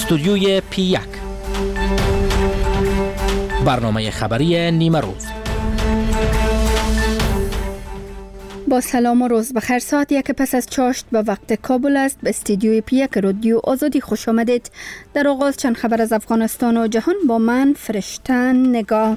استودیوی P1 برنامه خبری نیمه روز. با سلام و روز بخیر. ساعت یک پس از چاشت به وقت کابل است. به استودیوی P1 رادیو آزادی خوش آمدید. در آغاز چند خبر از افغانستان و جهان با من فرشتن نگاه.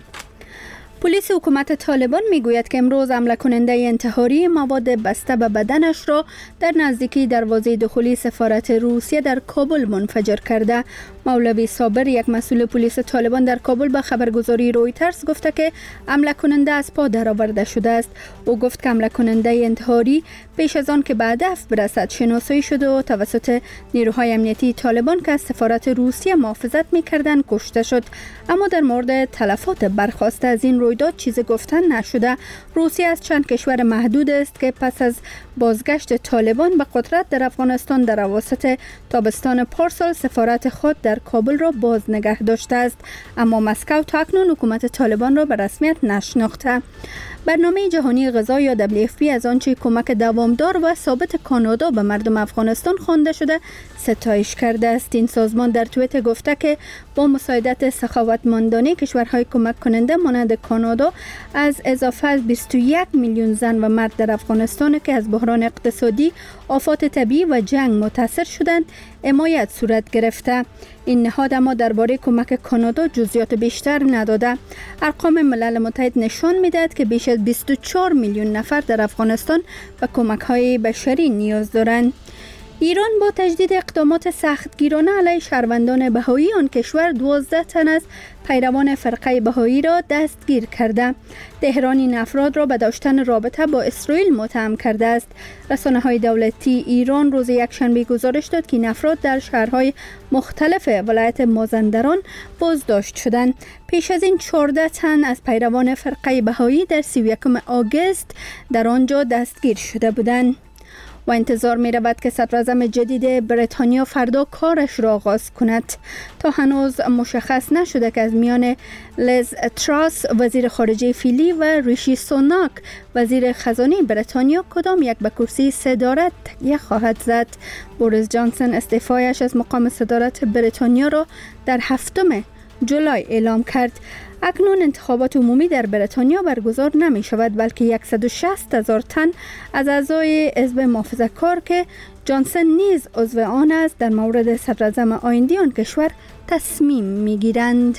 پلیس حکومت طالبان میگوید که امروز حمله کننده انتحاری مواد بسته به بدنش را در نزدیکی دروازه دخولی سفارت روسیه در کابل منفجر کرده. مولوی صابر، یک مسئول پلیس طالبان در کابل، به خبرگزاری رویترز گفته که حمله کننده از پا درآورده شده است. او گفت که حمله کننده انتحاری پیش از آن که به هدف برسد شناسایی شده و توسط نیروهای امنیتی طالبان که از سفارت روسیه محافظت می‌کردند کشته شد. اما در مورد تلفات برخاسته از این رویداد چیزی گفتن نشده. روسیه از چند کشور محدود است که پس از بازگشت طالبان به قدرت در افغانستان در اواسط تابستان پارسال سفارت خود در کابل را باز نگه داشته است، اما مسکو تا اکنون حکومت طالبان را به رسمیت نشناخته. برنامه جهانی غذا یا WFP از آنچه کمک دوامدار و ثابت کانادا به مردم افغانستان خوانده شده ستایش کرده است. این سازمان در توییتر گفته که با مساعدت سخاوتمندانه کشورهای کمک کننده مانند کانادا از اضافه از 21 میلیون زن و مرد در افغانستان که از بحران اقتصادی، آفات طبیعی و جنگ متاثر شدند حمایت صورت گرفته. این نهاد اما درباره کمک کانادا جزئیات بیشتر نداده. ارقام ملل متحد نشان می‌دهد که بیش از 24 میلیون نفر در افغانستان به کمک‌های بشری نیاز دارند. ایران با تجدید اقدامات سختگیرانه علیه شهروندان بهایی آن کشور 12 تن از پیروان فرقه بهایی را دستگیر کرده. تهران این افراد را به داشتن رابطه با اسرائیل متهم کرده است. رسانه‌های دولتی ایران روز یکشنبه گزارش داد که این افراد در شهرهای مختلف ولایت مازندران بازداشت شدند. پیش از این 14 تن از پیروان فرقه بهایی در 31 آگوست در آنجا دستگیر شده بودند. و انتظار می رود که صدراعظم جدید بریتانیا فردا کارش را آغاز کند. تا هنوز مشخص نشده که از میان لیز تراس وزیر خارجه فعلی و ریشی سوناک وزیر خزانه بریتانیا کدام یک به کرسی صدارت تکیه خواهد زد. بوریس جانسون استعفایش از مقام صدارت بریتانیا را در 7 جولای اعلام کرد. اکنون انتخابات عمومی در بریتانیا برگزار نمی شود، بلکه 160,000 تن از اعضای حزب محافظه‌کار که جانسون نیز عضو آن است در مورد صدراعظم آینده آن کشور تصمیم می گیرند.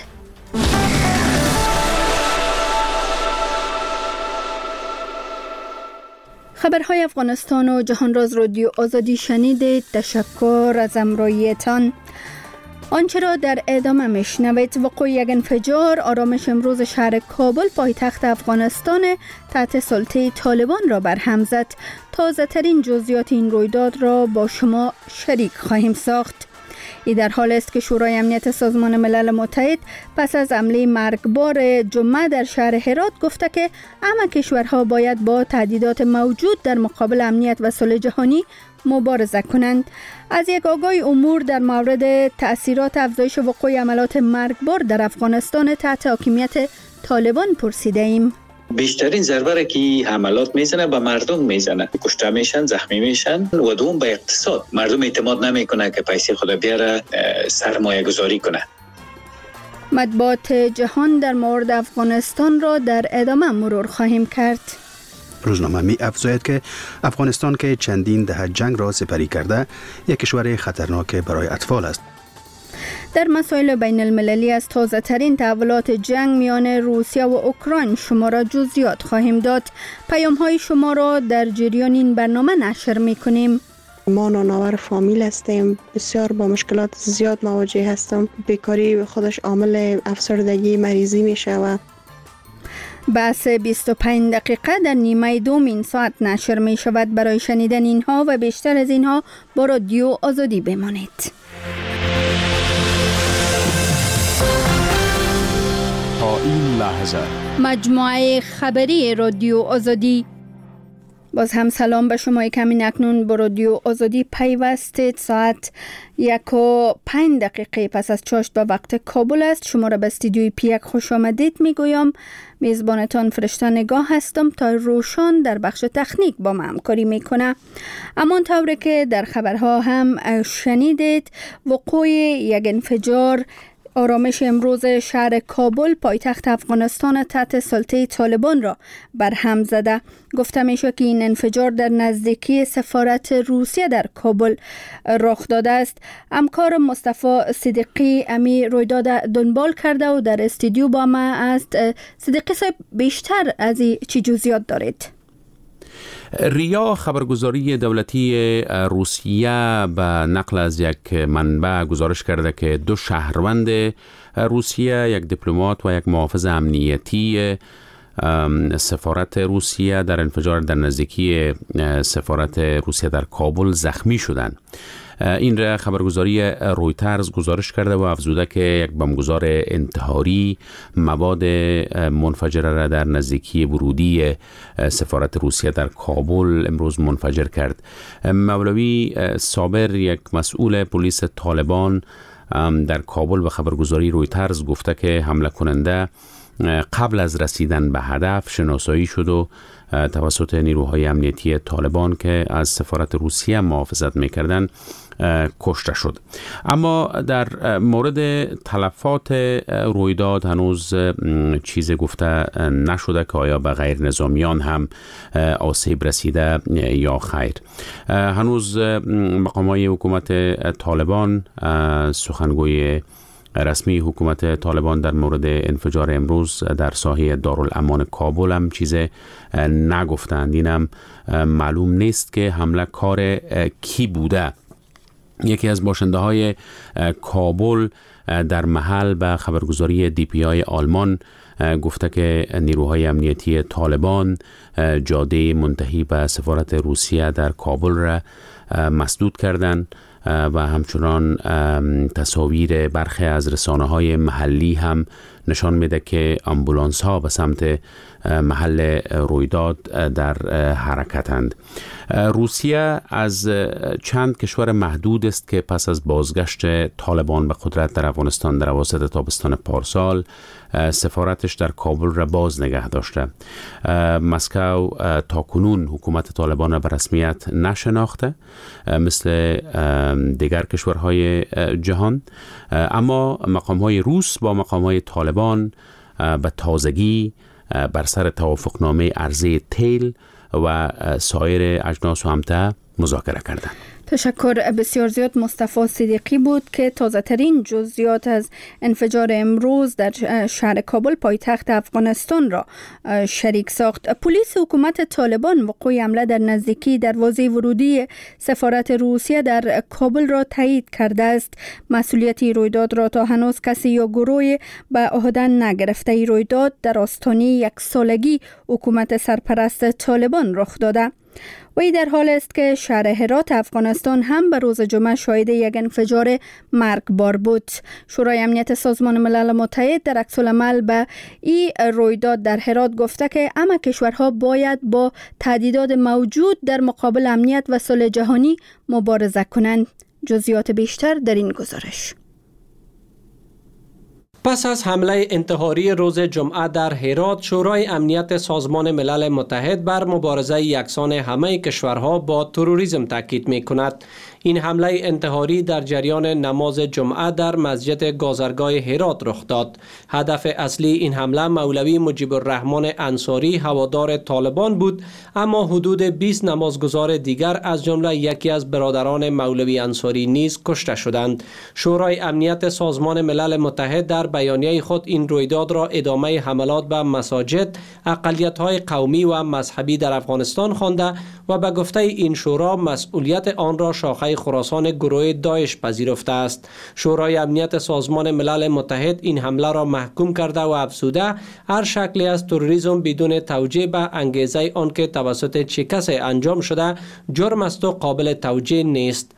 خبرهای افغانستان و جهان را از رادیو آزادی شنیدید. تشکر از همراهیتان. آنچه را در ادامه میشنوید: وقوع یک انفجار آرامش امروز شهر کابل پایتخت افغانستان تحت سلطه طالبان را برهم زد. تازه ترین جزئیات این رویداد را با شما شریک خواهیم ساخت. این در حال است که شورای امنیت سازمان ملل متحد پس از حمله مرگبار جمعه در شهر هرات گفته که همه کشورها باید با تهدیدات موجود در مقابل امنیت و صلح جهانی مبارزه کنند. از یک آگاهی امور در مورد تأثیرات افزایش وقوع حملات مرگبار در افغانستان تحت حاکمیت طالبان پرسیده ایم. بیشترین ضربه را که حملات میزنه به مردم میزنه، کشته میشن، زخمی میشن و دوم به اقتصاد. مردم اعتماد نمیکنه که پیسه خود بیاره سرمایه گذاری کنه. مطبوعات جهان در مورد افغانستان را در ادامه مرور خواهیم کرد. روزنامه می افزاید که افغانستان که چندین دهه جنگ را سپری کرده یک کشور خطرناک برای اطفال است. در مسائل بین المللی از تازه ترین تحولات جنگ میان روسیه و اوکراین شما را جزئیات خواهیم داد. پیام های شما را در جریان این برنامه نشر می کنیم. ما نانآور فامیل هستیم، بسیار با مشکلات زیاد مواجه هستم. بیکاری خودش عامل افسردگی مریضی می شود. بحث 25 دقیقه در نیمه دوم این ساعت نشر می شود. برای شنیدن اینها و بیشتر از اینها با رادیو آزادی بمانید. تا این لحظه مجموعه خبری رادیو آزادی. باز هم سلام به شما که همین اکنون به رادیو آزادی پیوستید. ساعت 1:05 پس از چاشت به وقت کابل است. شما را به استودیوی پیک خوش آمدید میگویم. میزبانتان فرشته نگاه هستم تا روشان در بخش تکنیک با من همکاری میکنه. اما طوری که در خبرها هم شنیدید، وقوع یک انفجار آرامش امروز شهر کابل پایتخت افغانستان تحت سلطه طالبان را برهم زده. گفته میشه که این انفجار در نزدیکی سفارت روسیه در کابل رخ داده است. همکار مصطفی صدیقی امی رویداد دنبال کرده و در استودیو با ما است. صدیقی صاحب، بیشتر از این چی جزئیات دارید؟ ریا خبرگزاری دولتی روسیه به نقل از یک منبع گزارش کرده که 2 شهروند روسیه، یک دیپلمات و یک محافظ امنیتی سفارت روسیه در انفجار در نزدیکی سفارت روسیه در کابل زخمی شدند. این را خبرگزاری رویترز گزارش کرده و افزوده که یک بمبگذار انتحاری مواد منفجره را در نزدیکی ورودی سفارت روسیه در کابل امروز منفجر کرد. مولوی صابر، یک مسئول پلیس طالبان در کابل به خبرگزاری رویترز گفته که حمله کننده قبل از رسیدن به هدف شناسایی شد و توسط نیروهای امنیتی طالبان که از سفارت روسیه محافظت می‌کردند کشته شد. اما در مورد تلفات رویداد هنوز چیز گفته نشده که آیا به غیر نظامیان هم آسیب رسیده یا خیر. هنوز مقامات حکومت طالبان، سخنگوی رسمی حکومت طالبان در مورد انفجار امروز در ساحه دارالامان کابل هم چیز نگفتند. اینم معلوم نیست که حمله کار کی بوده. یکی از باشنده های کابل در محل به خبرگزاری DPI آلمان گفته که نیروهای امنیتی طالبان جاده منتهی به سفارت روسیه در کابل را مسدود کردند و همچنان تصاویر برخی از رسانه‌های محلی هم نشان میده که آمبولانس ها به سمت محل رویداد در حرکتند. روسیه از چند کشور محدود است که پس از بازگشت طالبان به قدرت در افغانستان در اواسط تابستان پارسال سفارتش در کابل را باز نگه داشته. مسکو تاکنون حکومت طالبان را به رسمیت نشناخته مثل دیگر کشورهای جهان، اما مقام‌های روس با مقام‌های طالبان به تازگی بر سر توافقنامه عرضه تیل و سایر اجناس و امتع مذاکره کردند. تشکر بسیار زیاد. مصطفی صدیقی بود که تازه ترین جزئیات از انفجار امروز در شهر کابل پایتخت افغانستان را شریک ساخت. پلیس حکومت طالبان وقوع حمله در نزدیکی دروازه ورودی سفارت روسیه در کابل را تایید کرده است. مسئولیت رویداد را تا هنوز کسی یا گروهی به عهده نگرفته. این رویداد در آستانه 1 سالگی حکومت سرپرست طالبان رخ داده. و این در حال است که شهر هرات افغانستان هم به روز جمعه شاهد یک انفجار مرگبار بود. شورای امنیت سازمان ملل متحد در عکس‌العمل به این رویداد در هرات گفته که همه کشورها باید با تهدیدات موجود در مقابل امنیت و صلح جهانی مبارزه کنند. جزئیات بیشتر در این گزارش. پس از حمله انتحاری روز جمعه در هرات، شورای امنیت سازمان ملل متحد بر مبارزه یکسان همه کشورها با تروریسم تاکید می‌کند. این حمله انتحاری در جریان نماز جمعه در مسجد گازرگاه هرات رخ داد. هدف اصلی این حمله مولوی مجیب الرحمن انصاری هوادار طالبان بود، اما حدود 20 نمازگزار دیگر از جمله یکی از برادران مولوی انصاری نیز کشته شدند. شورای امنیت سازمان ملل متحد در بیانیه خود این رویداد را ادامه حملات به مساجد، اقلیت‌های قومی و مذهبی در افغانستان خوانده و به گفته این شورا مسئولیت آن را شاخه خراسان گروه داعش پذیرفته است. شورای امنیت سازمان ملل متحد این حمله را محکوم کرده و افزوده هر شکلی از تروریسم بدون توجیه به انگیزه آن که توسط چه کسی انجام شده جرم است و قابل توجیه نیست.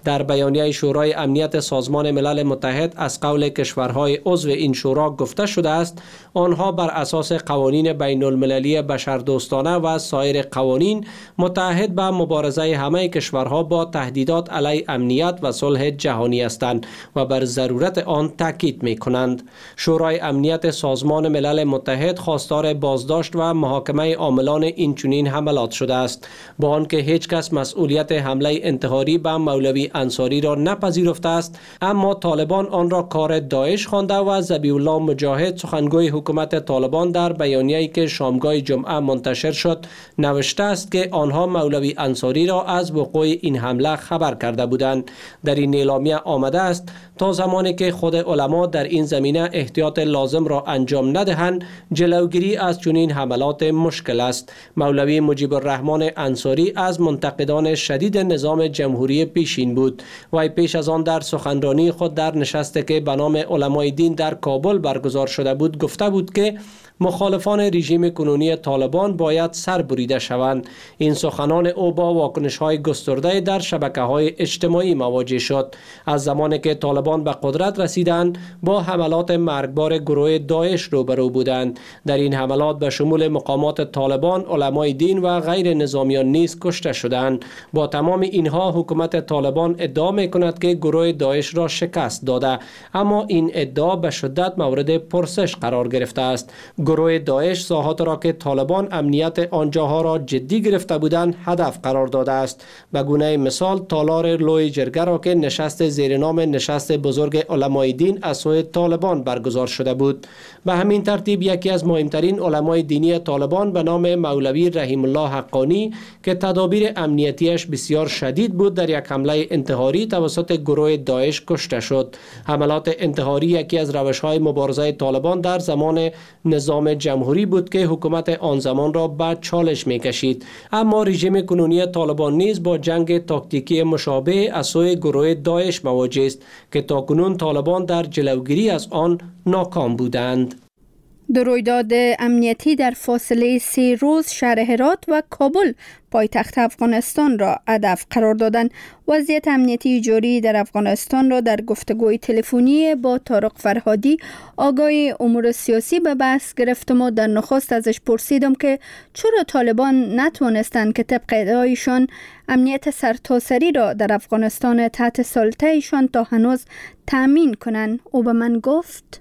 در بیانیه شورای امنیت سازمان ملل متحد از قول کشورهای عضو این شورا گفته شده است آنها بر اساس قوانین بین المللی بشردوستانه و سایر قوانین متحد به مبارزه همه کشورها با تهدیدات علیه امنیت و صلح جهانی هستند و بر ضرورت آن تاکید می‌کنند. شورای امنیت سازمان ملل متحد خواستار بازداشت و محاکمه عاملان این چنین حملات شده است، با آنکه هیچ کس مسئولیت حمله انتحاری به مولوی انصاری را نپذیرفته است، اما طالبان آن را کار داعش خوانده و ذبیح الله مجاهد سخنگوی حکومت طالبان در بیانیه‌ای که شامگاه جمعه منتشر شد نوشته است که آنها مولوی انصاری را از وقوع این حمله خبر کرده بودند. در این اعلامیه آمده است تا زمانی که خود علما در این زمینه احتیاط لازم را انجام ندهند جلوگیری از چنین حملات مشکل است. مولوی مجیب الرحمن انصاری از منتقدان شدید نظام جمهوری پیشین بود. وی پیش از آن در سخنرانی خود در نشستی که به نام علمای دین در کابل برگزار شده بود گفته بود که مخالفان رژیم کنونی طالبان باید سر بریده شوند. این سخنان او با واکنش‌های گسترده در شبکه‌های اجتماعی مواجه شد. از زمانی که طالبان به قدرت رسیدند با حملات مرگبار گروه داعش روبرو بودند. در این حملات به شمول مقامات طالبان، علمای دین و غیر نظامیان نیز کشته شدند. با تمام اینها حکومت طالبان ادعا می‌کند که گروه داعش را شکست داده، اما این ادعا به شدت مورد پرسش قرار گرفته است. گروه داعش ساحات را که طالبان امنیت آنجاها را جدی گرفته بودند هدف قرار داده است. به گونه مثال تالار لوی جرگه را که نشست زیر نام نشست بزرگ علمای دین از سوی طالبان برگزار شده بود. به همین ترتیب یکی از مهمترین علمای دینی طالبان به نام مولوی رحیم الله حقانی که تدابیر امنیتیش بسیار شدید بود در یک حمله انتحاری توسط گروه داعش کشته شد. حملات انتحاری یکی از روش‌های مبارزه طالبان در زمان نظام جمهوری بود که حکومت آن زمان را به چالش می‌کشید، اما رژیم کنونی طالبان نیز با جنگ تاکتیکی مشابه از سوی گروه داعش مواجه است که تاکنون طالبان در جلوگیری از آن ناکام بودند. در رویداد امنیتی در فاصله 3 روز شهر هرات و کابل پایتخت افغانستان را هدف قرار دادند. وضعیت امنیتی جاری در افغانستان را در گفتگوی تلفنی با طارق فرهادی آگاه امور سیاسی به بحث گرفتم و در نخست ازش پرسیدم که چرا طالبان نتوانستند که طبق ادعایشان امنیت سرتاسری را در افغانستان تحت سلطه ایشان تا هنوز تأمین کنند. او به من گفت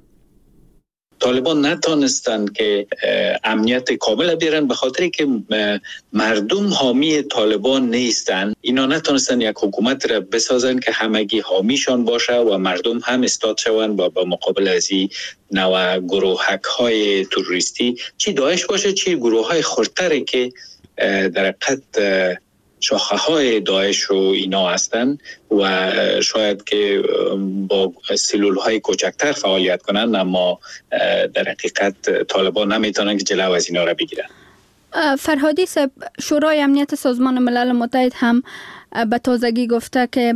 طالبان نتانستند که امنیت کامل بیارن به خاطری که مردم حامی طالبان نیستن. اینا نتانستن یک حکومت را بسازن که همگی حامیشان باشه و مردم هم استاد شوند با مقابل از این نوع گروهک های تروریستی، چی داعش باشه چی گروه های خردتری که در حقیقت شاخه های داعش و اینا هستند و شاید که با سلول های کوچکتر فعالیت کنند، اما در حقیقت طالبان نمیتونن که جلو از اینا را بگیرن. فرهادی صاحب، شورای امنیت سازمان ملل متحد هم به تازگی گفته که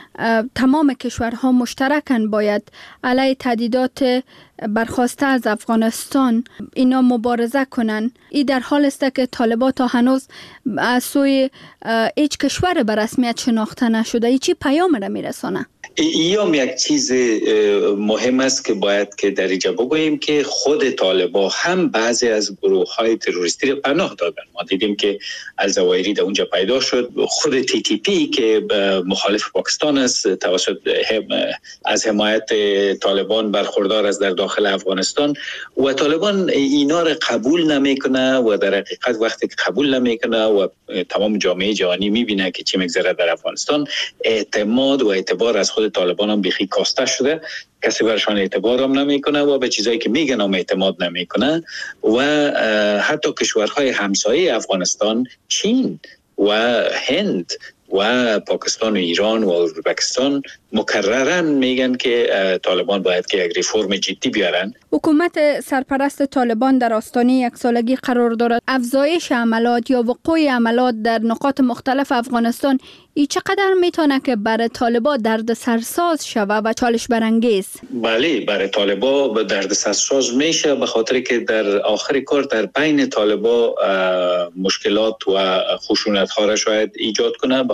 تمام کشورها مشترکاً باید علیه تهدیدات برخاسته از افغانستان اینا مبارزه کنن. این در حال است که طالبان تا هنوز از سوی هیچ کشور به رسمیت شناخته نشده. این چی پیام را میرسانه؟ ایام یک چیز مهم است که باید که در اینجا بگوییم که خود طالبان هم بعضی از گروه های تروریستی را پناه دادن. ما دیدیم که الزوایری در اونجا پیدا شد. خود TTP که مخالف پاکستان است توسط از حمایت طالبان برخوردار است در داخل افغانستان و طالبان اینا را قبول نمیکنه و در حقیقت وقتی که قبول نمیکنه و تمام جامعه جهانی میبینه که چی میگذره در افغانستان، اعتماد و اعتبار از خود طالبان هم بخی کاسته شده. کسی برشان اعتبار هم نمیکنه و به چیزایی که میگن هم اعتماد نمیکنه و حتی کشورهای همسایه افغانستان، چین و هند و پاکستان و ایران و ازبکستان مکرراً میگن که طالبان باید که یک ریفرم جدی بیارن. حکومت سرپرست طالبان در آستانه 1 سالگی قرار دارد. افزایش عملات یا وقوع عملات در نقاط مختلف افغانستان ای چقدر میتونه که برای طالبان دردسرساز شوه و چالش برانگیز؟ بله، برای طالبان دردسرساز میشه به خاطر که در آخر کار در بین طالبان مشکلات و خشونت ها را شاید ایجاد کنه، به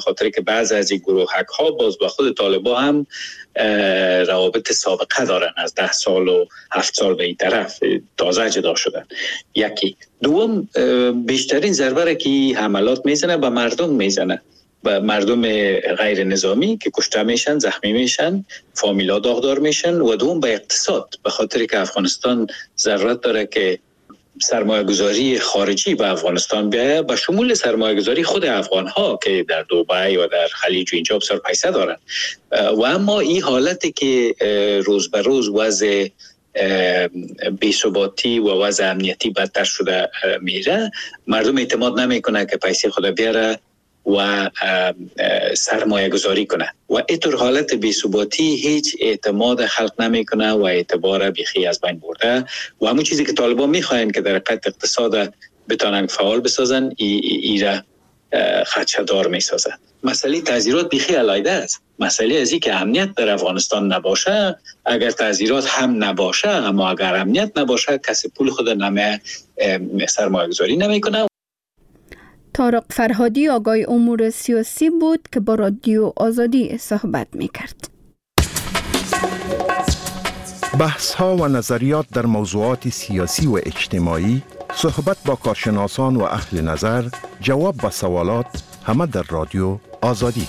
خاطر که بعض از این گروهک ها باز با خود طالبان هم روابط سابقه دارن، از 10 سال و 7 سال به این طرف تازه جدا شدن. یکی. دوم، بیشترین ضربه را که حملات میزنه به مردم میزنه، به مردم غیر نظامی که کشته میشن، زخمی میشن، فامیلا داغدار میشن. و دوم به اقتصاد، به خاطر که افغانستان ضرورت داره که سرمایه گذاری خارجی به افغانستان بیاید، به شمول سرمایه گذاری خود افغان ها که در دبی و در خلیج و اینجا بسیار پیسه دارن. و اما این حالتی که روز به روز وضع بی‌ثباتی و وضع امنیتی بدتر شده میره، مردم اعتماد نمیکنه که پیسه خود بیاره و سرمایه گذاری کنه و اینطور حالت بی‌ثباتی هیچ اعتماد خلق نمیکنه و اعتبار بیخی از بین برده. و همون چیزی که طالبان میخواین که در حقیقت اقتصاد بتونن فعال بسازن، ایره خدشه‌دار میسازن. مسئله تعزیرات بیخی علیحده است. مسئله از این که امنیت در افغانستان نباشه، اگر تعزیرات هم نباشه، اما اگر امنیت نباشه، کسی پول خود سرمایه گذاری نمیکنه. طارق فرهادی آگای امور سیاسی بود که با رادیو آزادی صحبت میکرد. بحث ها و نظریات در موضوعات سیاسی و اجتماعی، صحبت با کارشناسان و اهل نظر، جواب به سوالات، همه در رادیو آزادی.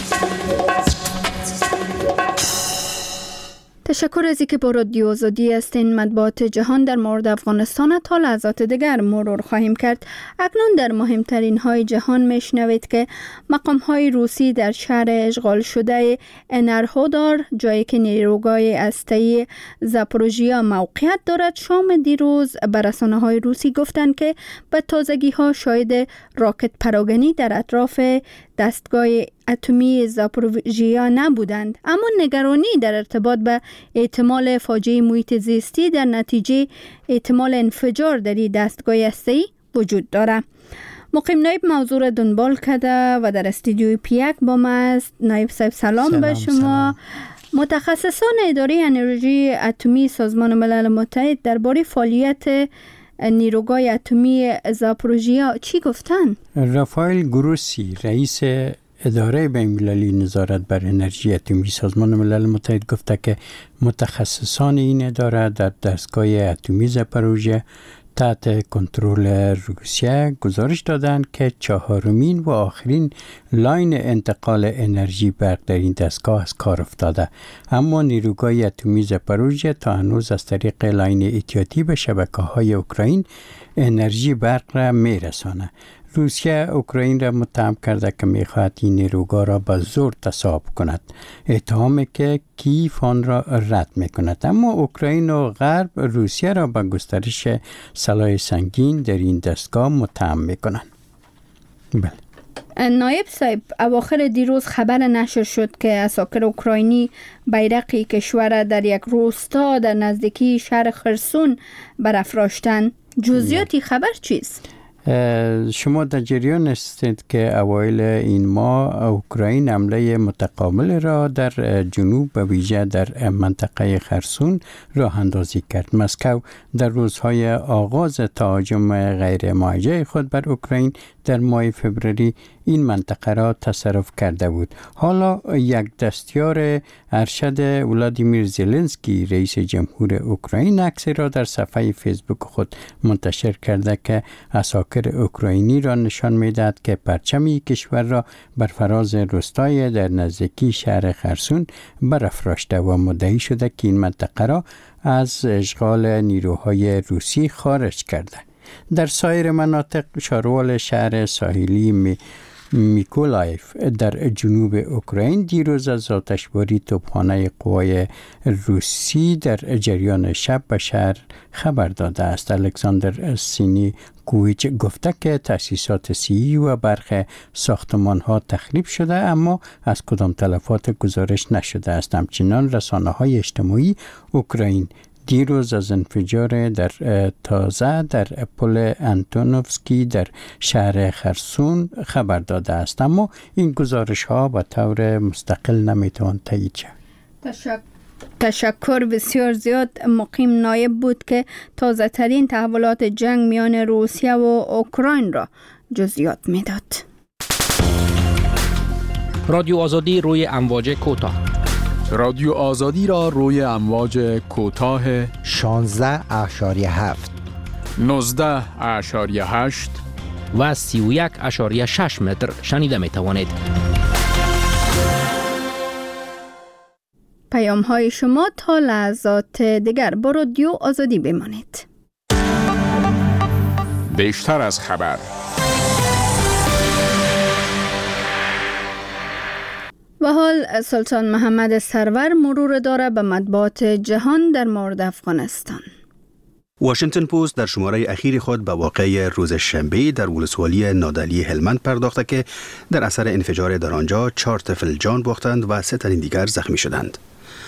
تشکر از اینکه با رادیو آزادی هستین. مطبوعات جهان در مورد افغانستان تا لحظات دیگر مرور خواهیم کرد. اکنون در مهمترین های جهان میشنوید که مقام های روسی در شهر اشغال شده انرهودار، جایی که نیروگاه هسته‌ای زاپوروژیا موقعیت دارد، شام دیروز به رسانه های روسی گفتند که به تازگی ها شاهد راکت پراگنی در اطراف دستگاه اتمی زاپوروژیا نبودند، اما نگرانی در ارتباط به احتمال فاجعه محیط زیستی در نتیجه احتمال انفجار در این دستگاه هسته‌ای وجود دارد. مقیم نایب موضوع را دنبال کرده و در استودیوی پیک با ما است. نایب صاحب سلام به شما. سلام. متخصصان اداره انرژی اتمی سازمان ملل متحد درباره فعالیت نیروگاه اتمی زاپوروژیا چی گفتن؟ رافائل گروسی رئیس اداره بین‌المللی نظارت بر انرژی اتمی سازمان ملل متحد گفته که متخصصان این اداره در دستگاه اتمی زاپوروژیا تحت کنترل روسیه گزارش دادند که 4مین و آخرین لاین انتقال انرژی برق در این دستگاه از کار افتاده، اما نیروگاه اتمی زاپوروژیا تا هنوز از طریق لاین احتیاطی به شبکه‌های اوکراین انرژی برق را می‌رساند. روسیه اوکراین را متهم کرده که می‌خواهد این نیروگاه را به زور تصاحب کند، اتهامی که کیف آن را رد می‌کند. اما اوکراین و غرب روسیه را به گسترش سلاح سنگین در این دستگاه متهم می‌کنند. بله. نایب صاحب، اواخر دیروز خبر نشر شد که عساکر اوکراینی بیرق کشور در یک روستا در نزدیکی شهر خرسون برافراشتند. جزئیاتی خبر چیست؟ شما در جریان هستید که اوایل این ماه اوکراین حمله متقابل را در جنوب و ویژه در منطقه خرسون راه اندازی کرد. مسکو در روزهای آغاز تهاجم غیر موجه خود بر اوکراین در ماه فوریه این منطقه را تصرف کرده بود. حالا یک دستیار ارشد ولادیمیر زلنسکی رئیس جمهور اوکراین عکسی را در صفحه فیسبوک خود منتشر کرده که عساکر اوکراینی را نشان می‌دهد که پرچم کشور را بر فراز روستای در نزدیکی شهر خرسون برافراشته و مدعی شده که این منطقه را از اشغال نیروهای روسی خارج کرده. در سایر مناطق شاروال شهر ساحلی میکولایف در جنوب اوکراین دیروز از آتشباری توپخانه قوای روسی در جریان شب به شهر خبر داده است. الکساندر سینیکویچ گفته که تأسیسات صحی و برخی ساختمان‌ها تخریب شده، اما از کدام تلفات گزارش نشده است. همچنان رسانه‌های اجتماعی اوکراین دیروز از انفجار در تازه در پل انتونوفسکی در شهر خرسون خبر داده است، اما این گزارش ها به طور مستقل نمیتوان تایید شود. تشکر بسیار زیاد. مقیم نایب بود که تازه ترین تحولات جنگ میان روسیه و اوکراین را جزئیات میداد. رادیو آزادی روی امواج کوتاه. رادیو آزادی را روی امواج کوتاه 16.7 19.8 و 31.6 متر شنیده می توانید. پیام های شما تا لحظات دیگر با رادیو آزادی بمانید. بیشتر از خبر. و حال سلطان محمد سرور مرور داره به مطبوعات جهان در مورد افغانستان. واشنگتن پست در شماره اخیر خود به واقعه روز شنبه در ولسوالی نادعلی هلمند پرداخته که در اثر انفجار در آنجا 4 طفل جان باختند و 3 تن دیگر زخمی شدند.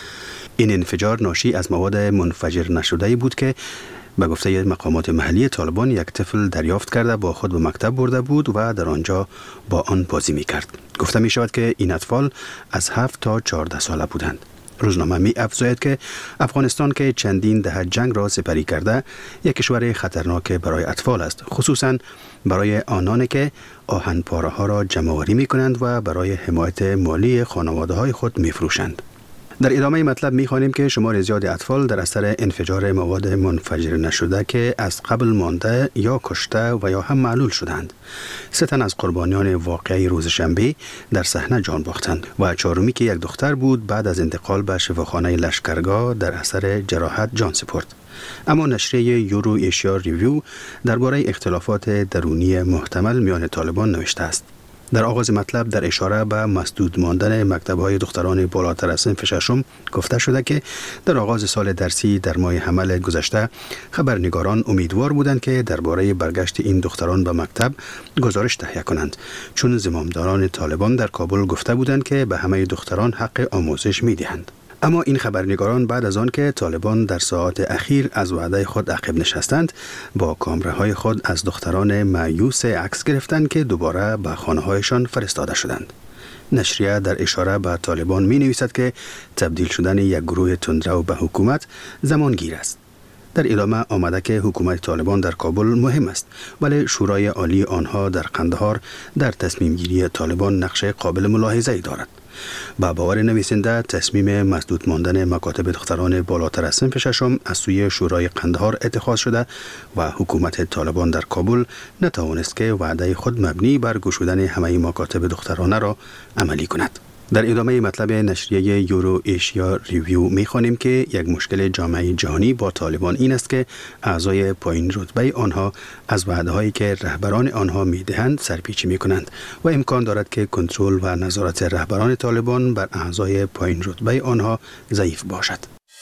این انفجار ناشی از مواد منفجر نشده بود که به گفته مقامات محلی طالبان یک طفل دریافت کرده با خود به مکتب برده بود و در آنجا با آن بازی می کرد. گفته می شود که این اطفال از 7 تا 14 ساله بودند. روزنامه می افزاید که افغانستان که چندین دهه جنگ را سپری کرده یک کشور خطرناک برای اطفال است، خصوصا برای آنانی که آهنپاره ها را جمع‌آوری می کنند و برای حمایت مالی خانواده های خود می فروشند. در ادامه مطلب می‌خوانیم که شمار زیاد اطفال در اثر انفجار مواد منفجر نشده که از قبل مانده یا کشته و یا هم معلول شدند. 3 تن از قربانیان واقعی روز شنبه در صحنه جان باختند و 4می که یک دختر بود بعد از انتقال به شفاخانه لشکرگاه در اثر جراحت جان سپرد. اما نشریه یورو ایشیا ریویو درباره اختلافات درونی محتمل میان طالبان نوشته است. در آغاز مطلب در اشاره به مسدود ماندن مکتب‌های دختران بالاتر از صنف ششم گفته شده که در آغاز سال درسی در ماه حمل گذشته خبرنگاران امیدوار بودند که درباره برگشت این دختران به مکتب گزارش تهیه کنند، چون زمامداران طالبان در کابل گفته بودند که به همه دختران حق آموزش می‌دهند. اما این خبرنگاران بعد از آن که طالبان در ساعات اخیر از وعده خود عقب نشستند با کامراهای خود از دختران مایوس عکس گرفتند که دوباره به خانه‌هایشان فرستاده شدند. نشریه در اشاره به طالبان می نویسد که تبدیل شدن یک گروه تندرو به حکومت زمانگیر است. در ادامه آمده که حکومت طالبان در کابل مهم است، ولی شورای عالی آنها در قندهار در تصمیم گیری طالبان نقش قابل ملاحظه‌ای دارد. با باور نویسنده تصمیم مسدود ماندن مکاتب دختران بالاتر از صنف ششم از سوی شورای قندهار اتخاذ شده و حکومت طالبان در کابل نتوانست که وعده خود مبنی بر گشودن همه مکاتب دخترانه را عملی کند. در ادامه مطلب نشریه یورو ایشیا ریویو می‌خوانیم که یک مشکل جامعه جهانی با طالبان این است که اعضای پایین رتبه آنها از وعده‌هایی که رهبران آنها می‌دهند سرپیچی می‌کنند و امکان دارد که کنترل و نظارت رهبران طالبان بر اعضای پایین رتبه آنها ضعیف باشد.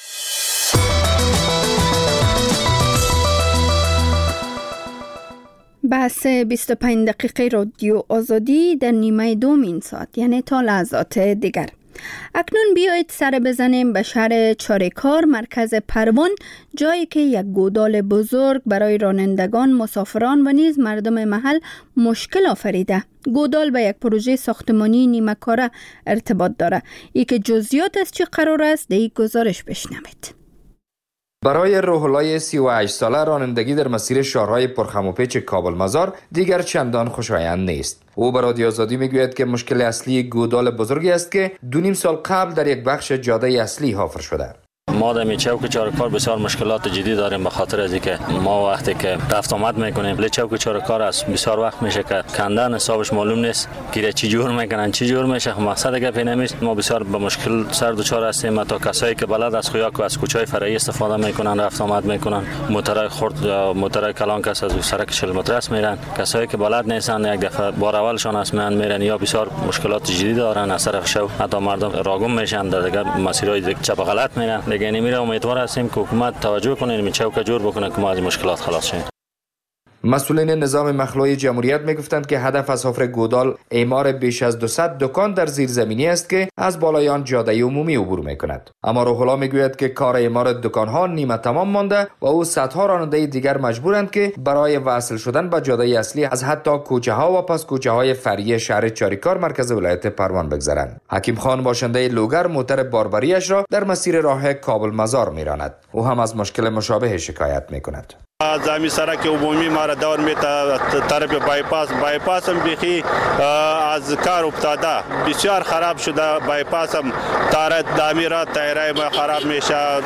بحث 25 دقیقه رادیو آزادی در نیمه دوم این ساعت، یعنی تا لحظات دیگر. اکنون بیایید سر بزنیم به شهر چاریکار مرکز پروان، جایی که یک گودال بزرگ برای رانندگان، مسافران و نیز مردم محل مشکل آفریده. گودال به یک پروژه ساختمانی نیمه کاره ارتباط داره. ای که جزئیات از چه قرار است در این گزارش بشنوید. برای روح الله 38 ساله رانندگی در مسیر شهرهای پرخم و پیچ کابل مزار دیگر چندان خوشایند نیست. او به رادیو آزادی میگوید که مشکل اصلی گودال بزرگی است که 2.5 سال قبل در یک بخش جاده اصلی حفر شده. ما در چوک چارکار بسیار مشکلات جدی داریم به خاطر از اینکه ما وقتی که رفت آمد میکنیم ل چوک چارکار است بسیار وقت میشه که کندن حسابش معلوم نیست که چی جور میکنن چی جور میشه. مقصد گپ نمیست. ما بسیار به مشکل سر دچار هستیم. تا کسایی که بلد از خویاک و از کوچه‌های فرعی استفاده میکنن رفت آمد میکنن، موتورای خرد یا موتورای کلان کس از سرک 40 متر میرن. کسایی که بلد نیستن یک دفعه بار اولشان اسمن میرن یا بسیار مشکلات جدی دارن از طرف شو. حتی مردم راگم میشن در مسیرهای چپ غلط میرن. یعنی میره امیدوار هستیم که حکومت توجه کنه این چوک جور بکنه که ما از مشکلات خلاص شیم. مسئولین نظام مخلوعی جمهوریت میگفتند که هدف از حفر گودال اعمار بیش از 200 دکان در زیرزمینی است که از بالای آن جاده عمومی عبور میکند. اما روح الله میگوید که کار اعمار دکانها نیمه تمام مانده و او صدها راننده دیگر مجبورند که برای وصل شدن به جاده اصلی از حتی کوچه ها و پس کوچه های فرعی شهر چاریکار مرکز ولایت پروان بگذرند. حکیم خان باشنده لوگر موتر باربریش را در مسیر راه کابل مزار میراند. او هم از مشکل مشابه شکایت میکند. از همین سرک عمومی ما را دور میته طرف بایپاس هم بیخی از کار افتاده، بسیار خراب شده. بایپاس هم تعمیرات تایرای ما خراب میشه،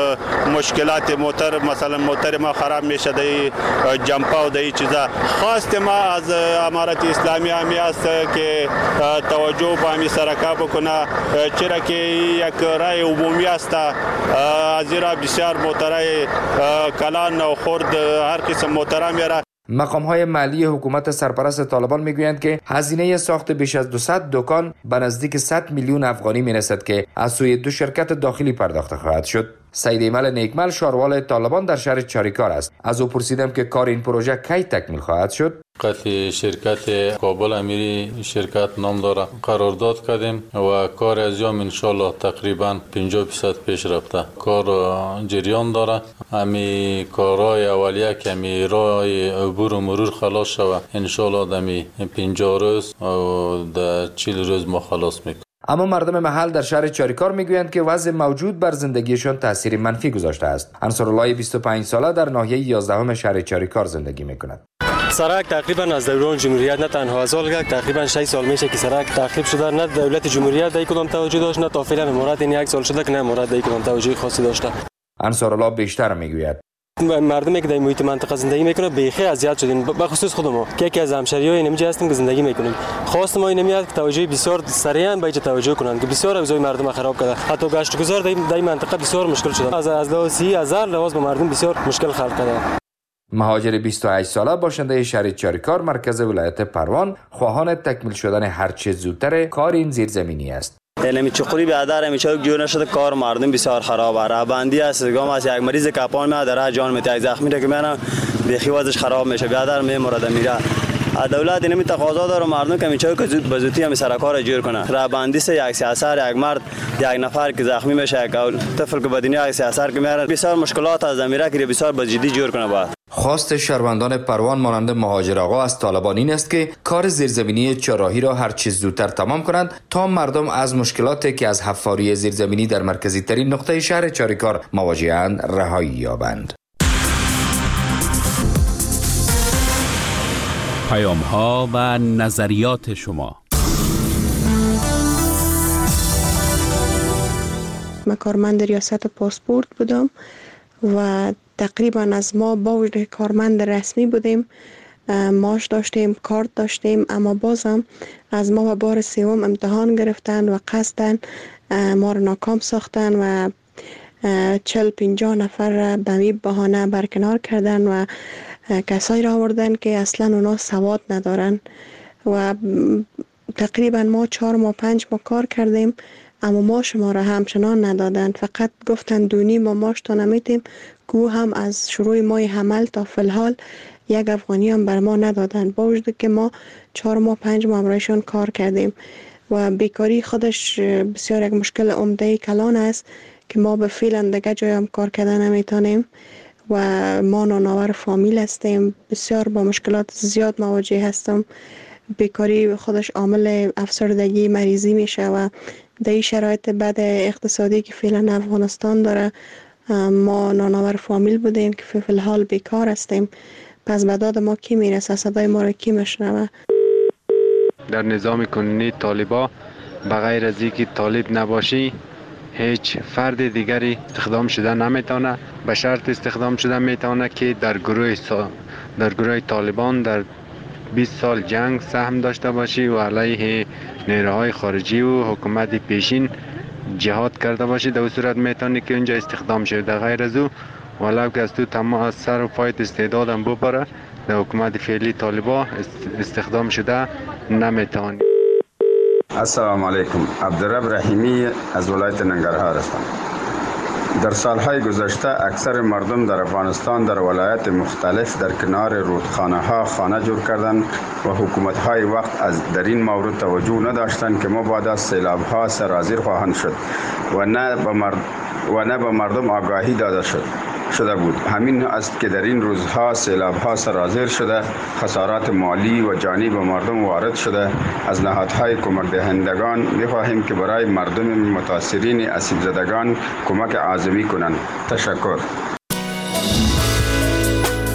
مشکلات موتر، مثلا موتر ما خراب میشه، دی جمپا و دی چیزا. خواست ما از امارت اسلامی همی است که توجه به همین سرکا بکنه، چرا که یک راه عمومی است، از زیرا بسیار موترهای کلان و خرد هر قسم موترها میره. مقام‌های محلی حکومت سرپرست طالبان میگویند که هزینه ساخت بیش از 200 دکان به نزدیک 100 میلیون افغانی میرسد که از سوی 2 شرکت داخلی پرداخته خواهد شد. سید ایمل نیکمل شاروال طالبان در شهر چاریکار است. از او پرسیدم که کار این پروژه کی تکمیل خواهد شد. قطع شرکت کابل امیری شرکت نام داره، قرارداد کردیم و کار از یام انشالله تقریبا 50% پیش رفته. کار جریان داره. امی کارهای اولیه که امی راه عبور و مرور خلاص شود انشالله دمی 50 روز و در 40 روز ما خلاص میکنیم. اما مردم محل در شهر چاریکار میگویند که وضع موجود بر زندگیشان تاثیر منفی گذاشته است. انصارالله 25 ساله در ناحیه 11 شهر چاریکار زندگی میکند. سرک تقریبا از دوران جمهوریت نه تنها ازال تقریبا 6 سال میشه که سرک تخریب شده. نه دولت جمهوریت در کدام توجه داشت، نه تا فعلا امارات این 1 سال شده که نه امارات در کدام توجه خاصی داشته. انصارالله بیشتر میگوید مردمی که در محیط منطقه زندگی میکنه بیخی اذیت شدیم، به خصوص خود ما که یکی از همشهریای اینجا هستیم که زندگی میکنیم. خواست ما این میاد که توجه بسیار سریعا به توجه کنند که بسیار اوضاع مردم خراب کرده. حتی گشت گذار در منطقه بسیار مشکل شده. از لحاظ 30000 لحاظ به مردم بسیار مشکل خلق کرده. مهاجر 28 ساله باشنده شهر چاریکار مرکز ولایت پروان خواهان تکمیل شدن هر چه زودتر کار این زیرزمینی است. علمی چقوری بیادر همیشه جور نشده، کار مردم بسیار خراب است. رهبندی است، گام از یک مریض کپان میاد در جان میته، زخمی که میانه بیخی وضعش خراب میشه، بیادر میمرد میره. دولت اینمی تقاضا داره مردم که میچه که زود بزودی هم سرکار جور کنه. رهبندی سه یک سیاسر، یک مرد، یک نفر که زخمی میشه، یک طفل که بدنی یک سیاسر که میاره، بسیار مشکلات از میره که بسیار بجدی جور کنه. باید خواست شهروندان پروان مانند مهاجر آقا از طالبان این است که کار زیرزمینی چهارراهی را هر چیز زودتر تمام کنند تا مردم از مشکلاتی که از حفاری زیرزمینی در مرکزی ترین نقطه شهر چاریکار مواجه‌اند رهایی یابند. پیام ها و نظریات شما. من کارمند ریاست پاسپورت بودم و تقریبا از ما با وجود کارمند رسمی بودیم، معاش داشتیم، کارت داشتیم، اما بازم از ما و بار سوم امتحان گرفتن و قصدن ما را ناکام ساختن و 40-50 نفر را به می بهانه برکنار کردن و کسایی را آوردن که اصلا اونا سواد ندارن و تقریبا ما 4 ماه 5 ماه کار کردیم، اما ماش ما را همچنان ندادن، فقط گفتن 2.5 ماه ماش تا نمیتیم، که هم از شروع ماه حمل تا فلحال 1 افغانی هم بر ما ندادن، با وجود که ما 4 ماه 5 ماه برایشان کار کردیم و بیکاری خودش بسیار یک مشکل عمده کلان است که ما به فعلا دیگه جای هم کار کردن نمیتونیم و ما نانآور فامیل هستیم، بسیار با مشکلات زیاد مواجه هستم. بیکاری خودش عامل افسردگی مریضی میشه و در این شرایط بد اقتصادی که فعلا افغانستان داره ما نانآور فامیل بودیم که فی الحال بیکار هستیم. پس به داد ما کی میرسه؟ صدای ما را کی میشنوه؟ در نظام کنونی طالبا بغیر از اینکه طالب نباشی هیچ فرد دیگری استخدام شده نمیتونه، به شرط استخدام شده میتونه که در گروه طالبان در 20 سال جنگ سهم داشته باشی و علیه نیروهای خارجی و حکومت پیشین جهاد کرده باشی، در صورت میتونی که اونجا استخدام شده. در غیر از او ولو که از تو تمام از سر و پایت استعدادم ببره در حکومت فعلی طالبان استخدام شده نمیتونی. السلام علیکم، عبدالرب رحیمی از ولایت ننگرهار هستم. در سالهای گذشته اکثر مردم در افغانستان در ولایت مختلف در کنار رودخانه ها خانه جور کردند و حکومت های وقت در این مورد توجه نداشتند که ما بعد از سیلاب ها سرازیر خواهند شد و نه به مردم آگاهی داده شده بود. همین است که در این روزها سیلاب ها سرازیر شده، خسارات مالی و جانی به مردم وارد شده. از نهادهای کمک دهندگان می‌خواهیم که برای مردم متاثرین آسیب زدگان کمک اعظمی کنند. تشکر.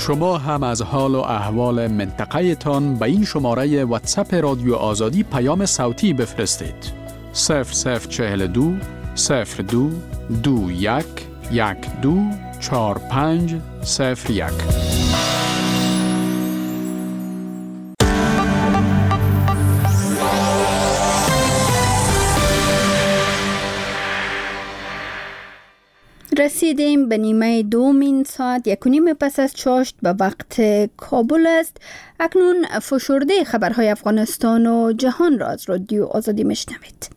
شما هم از حال و احوال منطقه تان به این شماره واتساپ رادیو آزادی پیام صوتی بفرستید. 0042 02 21 12 45 01. رسیدیم به نیمه دومین ساعت 1:30 پس از چاشت به وقت کابل است. اکنون فشرده خبرهای افغانستان و جهان را از رادیو آزادی میشنوید.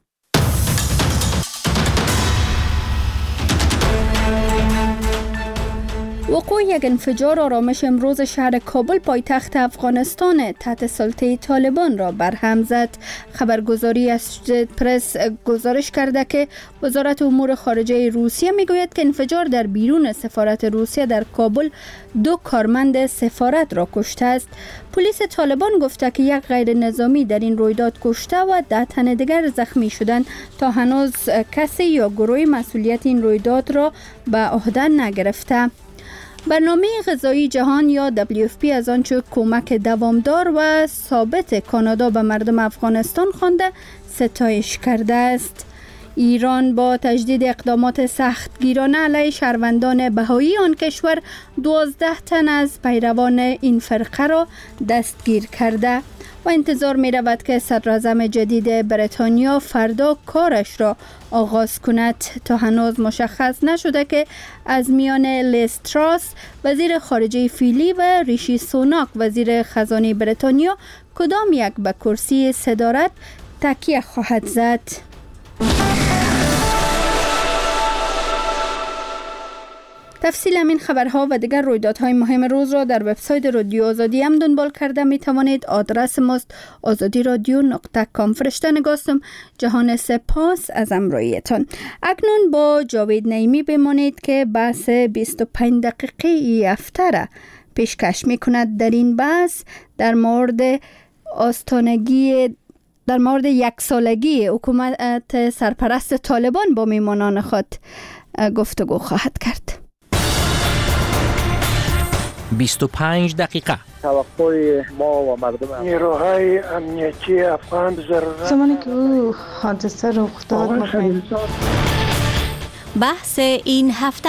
وقوع یک انفجار آرامش امروز شهر کابل پایتخت افغانستان تحت سلطه طالبان را برهم زد. خبرگزاری اسوسییتد پرس گزارش کرده که وزارت امور خارجه روسیه میگوید که انفجار در بیرون سفارت روسیه در کابل 2 کارمند سفارت را کشته است. پلیس طالبان گفته که یک غیر نظامی در این رویداد کشته و 10 تن دیگر زخمی شدند. تا هنوز کسی یا گروهی مسئولیت این رویداد را به عهده نگرفته. برنامه غذایی جهان یا WFP از آنچه کمک دوامدار و ثابت کانادا به مردم افغانستان خوانده ستایش کرده است. ایران با تجدید اقدامات سختگیرانه علیه شهروندان بهایی آن کشور 12 تن از پیروان این فرقه را دستگیر کرده و انتظار می رود که صدراعظم جدید بریتانیا فردا کارش را آغاز کند. تا هنوز مشخص نشده که از میان لیز تراس وزیر خارجه فعلی و ریشی سوناک وزیر خزانه بریتانیا کدام یک به کرسی صدارت تکیه خواهد زد. تفصیل این خبرها و دیگر رویدادهای مهم روز را در وبسایت رادیو آزادی هم دنبال کرده می توانید. آدرس ماست azadiradio.com. فرشته نگاستم. جهان سپاس از همراهیتان. اکنون با جاوید نعیمی بمانید که بحث 25 دقیقه ای هفته را پیشکش می کند. در این بحث در مورد یک سالگی حکومت سرپرست طالبان با میمانان خود گفتگو خواهد کرد. 25 دقیقه. توقع ما و مردم نیروهای امنیتی افغان ضرورت زمانی که او حادثه رخ داد بحث این هفته.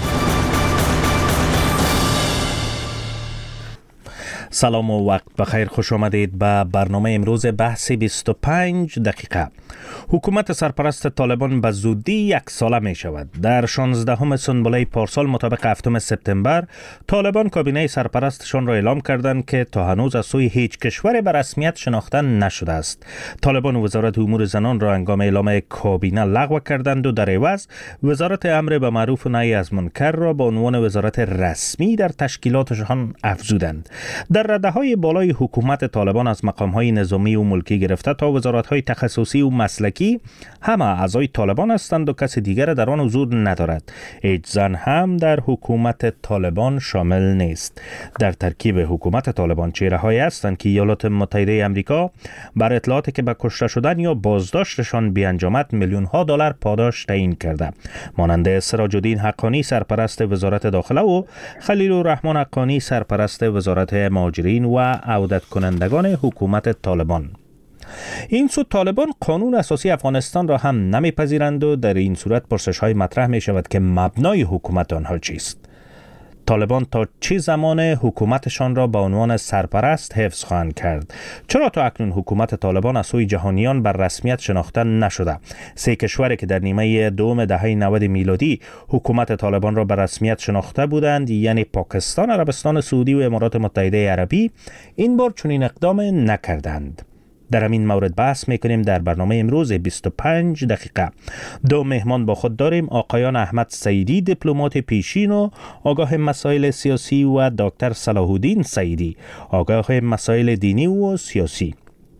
سلام و وقت بخیر، خوش آمدید به برنامه امروز بحث 25 دقیقه. حکومت سرپرست طالبان به زودی 1 ساله می شود. در 16 سنبله پارسال مطابق 7 سپتامبر طالبان کابینه سرپرستشان را اعلام کردند که تا هنوز از سوی هیچ کشور به رسمیت شناخته نشده است. طالبان وزارت امور زنان را هنگام اعلام کابینه لغو کردند و در عوض وزارت امر به معروف و نهی از منکر را به عنوان وزارت رسمی در تشکیلاتشان افزودند. در رده‌های بالای حکومت طالبان از مقام‌های نظامی و ملکی گرفته تا وزارت‌های تخصصی و مسلکی همه اعضای طالبان هستند و کسی دیگر در آن حضور ندارد. هیچ زن هم در حکومت طالبان شامل نیست. در ترکیب حکومت طالبان چهره‌هایی هستند که ایالات متحده آمریکا بر اطلاعاتی که به کشته شدن یا بازداشتشان بیانجامد میلیون‌ها دلار پاداش تعیین کرده، مانند سراج الدین حقانی سرپرست وزارت داخله و خلیل الرحمن حقانی سرپرست وزارت مهاجرین و عودت کنندگان حکومت طالبان. این سو طالبان قانون اساسی افغانستان را هم نمیپذیرند و در این صورت پرسش‌های مطرح می شود که مبنای حکومت آنها چیست؟ طالبان تا چه زمان حکومتشان را به عنوان سرپرست حفظ خواهند کرد؟ چرا تا اکنون حکومت طالبان از سوی جهانیان بر رسمیت شناخته نشده؟ 3 کشوری که در نیمه دوم دهه 90 میلادی حکومت طالبان را بر رسمیت شناخته بودند، یعنی پاکستان، عربستان سعودی و امارات متحده عربی، این بار چنین اقدام نکردند. در همین مورد بحث میکنیم در برنامه امروز 25 دقیقه. 2 مهمان با خود داریم: آقایان احمد سعیدی، دیپلمات پیشین و آگاه مسائل سیاسی، و دکتر صلاح الدین سعیدی، آگاه مسائل دینی و سیاسی.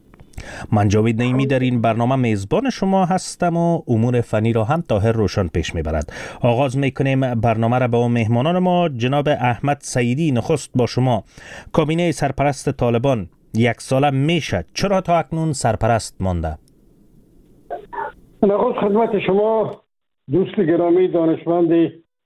من جاوید نعیمی در این برنامه میزبان شما هستم و امور فنی را هم طاهر روشن پیش میبرد. آغاز میکنیم برنامه را با مهمانان ما. جناب احمد سعیدی، نخست با شما. کابینه سرپرست طالبان 1 ساله میشه، چرا تا اکنون سرپرست مانده؟ نخست خدمت شما دوست گرامی دانشمند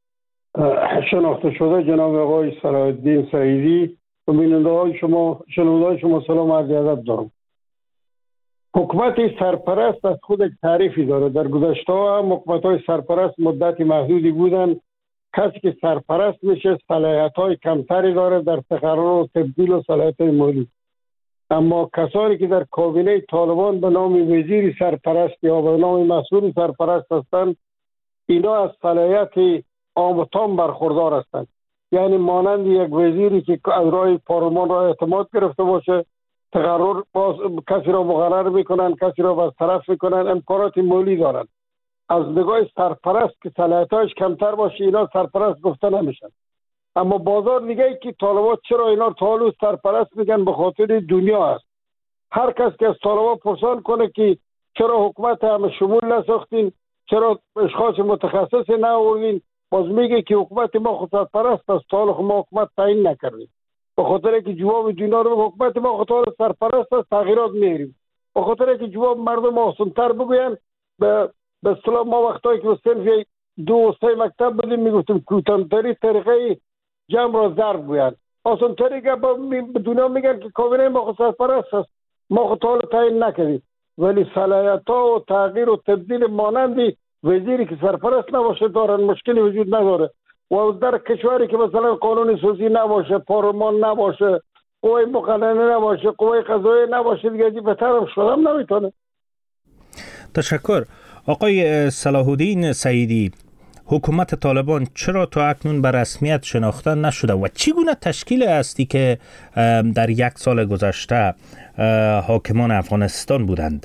شناخته شده جناب آقای صلاح الدین سعیدی و بیننده شما سلام عرض ادب دارم. حکومت سرپرست از خود تعریفی داره. در گذشته هم حکومت‌های سرپرست مدت محدودی بودن. کسی که سرپرست میشه صلاحیت‌های کمتری داره در تقرر و تبدیل و صلاحیت‌های مالی. اما کسانی که در کابینه طالبان به نام وزیر سرپرست یا به نام مسئول سرپرست هستند، اینا از صلاحیت عام و تام برخوردار هستند. یعنی مانند یک وزیری که از راه پارلمان را اعتماد گرفته باشه، تقرر کسی را مقرر میکنن، کسی را برطرف میکنن، امکانات مالی دارن. از نگاه سرپرست که صلاحیتش کمتر باشه اینا سرپرست گفته نمیشن. اما بازار دیگه ای که طالبان چرا اینا طالب سرپرست میگن به خاطر دنیا است. هر کس که از طالبان پرسان کنه که چرا حکومت همه شمول نساختین، چرا اشخاص متخصص نآوردین، باز میگه که حکومت ما خود سرپرست است، تا ما حکومت تعیین نکردیم. به خاطر که جواب دنیا رو حکومت ما خود سرپرست است تغییرات میاریم. به خاطر که جواب مردم آسان‌تر بگوین، به اصطلاح ما وقتایی که صرف 2 و 3 مکتب بودیم میگفتیم کوتاه‌ترین طریقه جمع را ضرب گویند. آسان‌تری که به دنیا میگن که کابینه ما خود سرپرست است، ما خود حال تعیین نکردیم. ولی صلاحیت‌ها و تغییر و تبدیل مانندی وزیری که سرپرست نباشه دارن، مشکلی وجود نداره. و در کشوری که مثلا قانون اساسی نباشه، پارلمان نباشه، قوه مقننه نباشه، قوه قضاییه نباشه، دیگه بهتر هم شدم نمیتونه. تشکر. آقای صلاح الدین سعیدی، حکومت طالبان چرا تا اکنون به رسمیت شناخته نشده و چگونه تشکیل هستی که در 1 سال گذشته حاکمان افغانستان بودند؟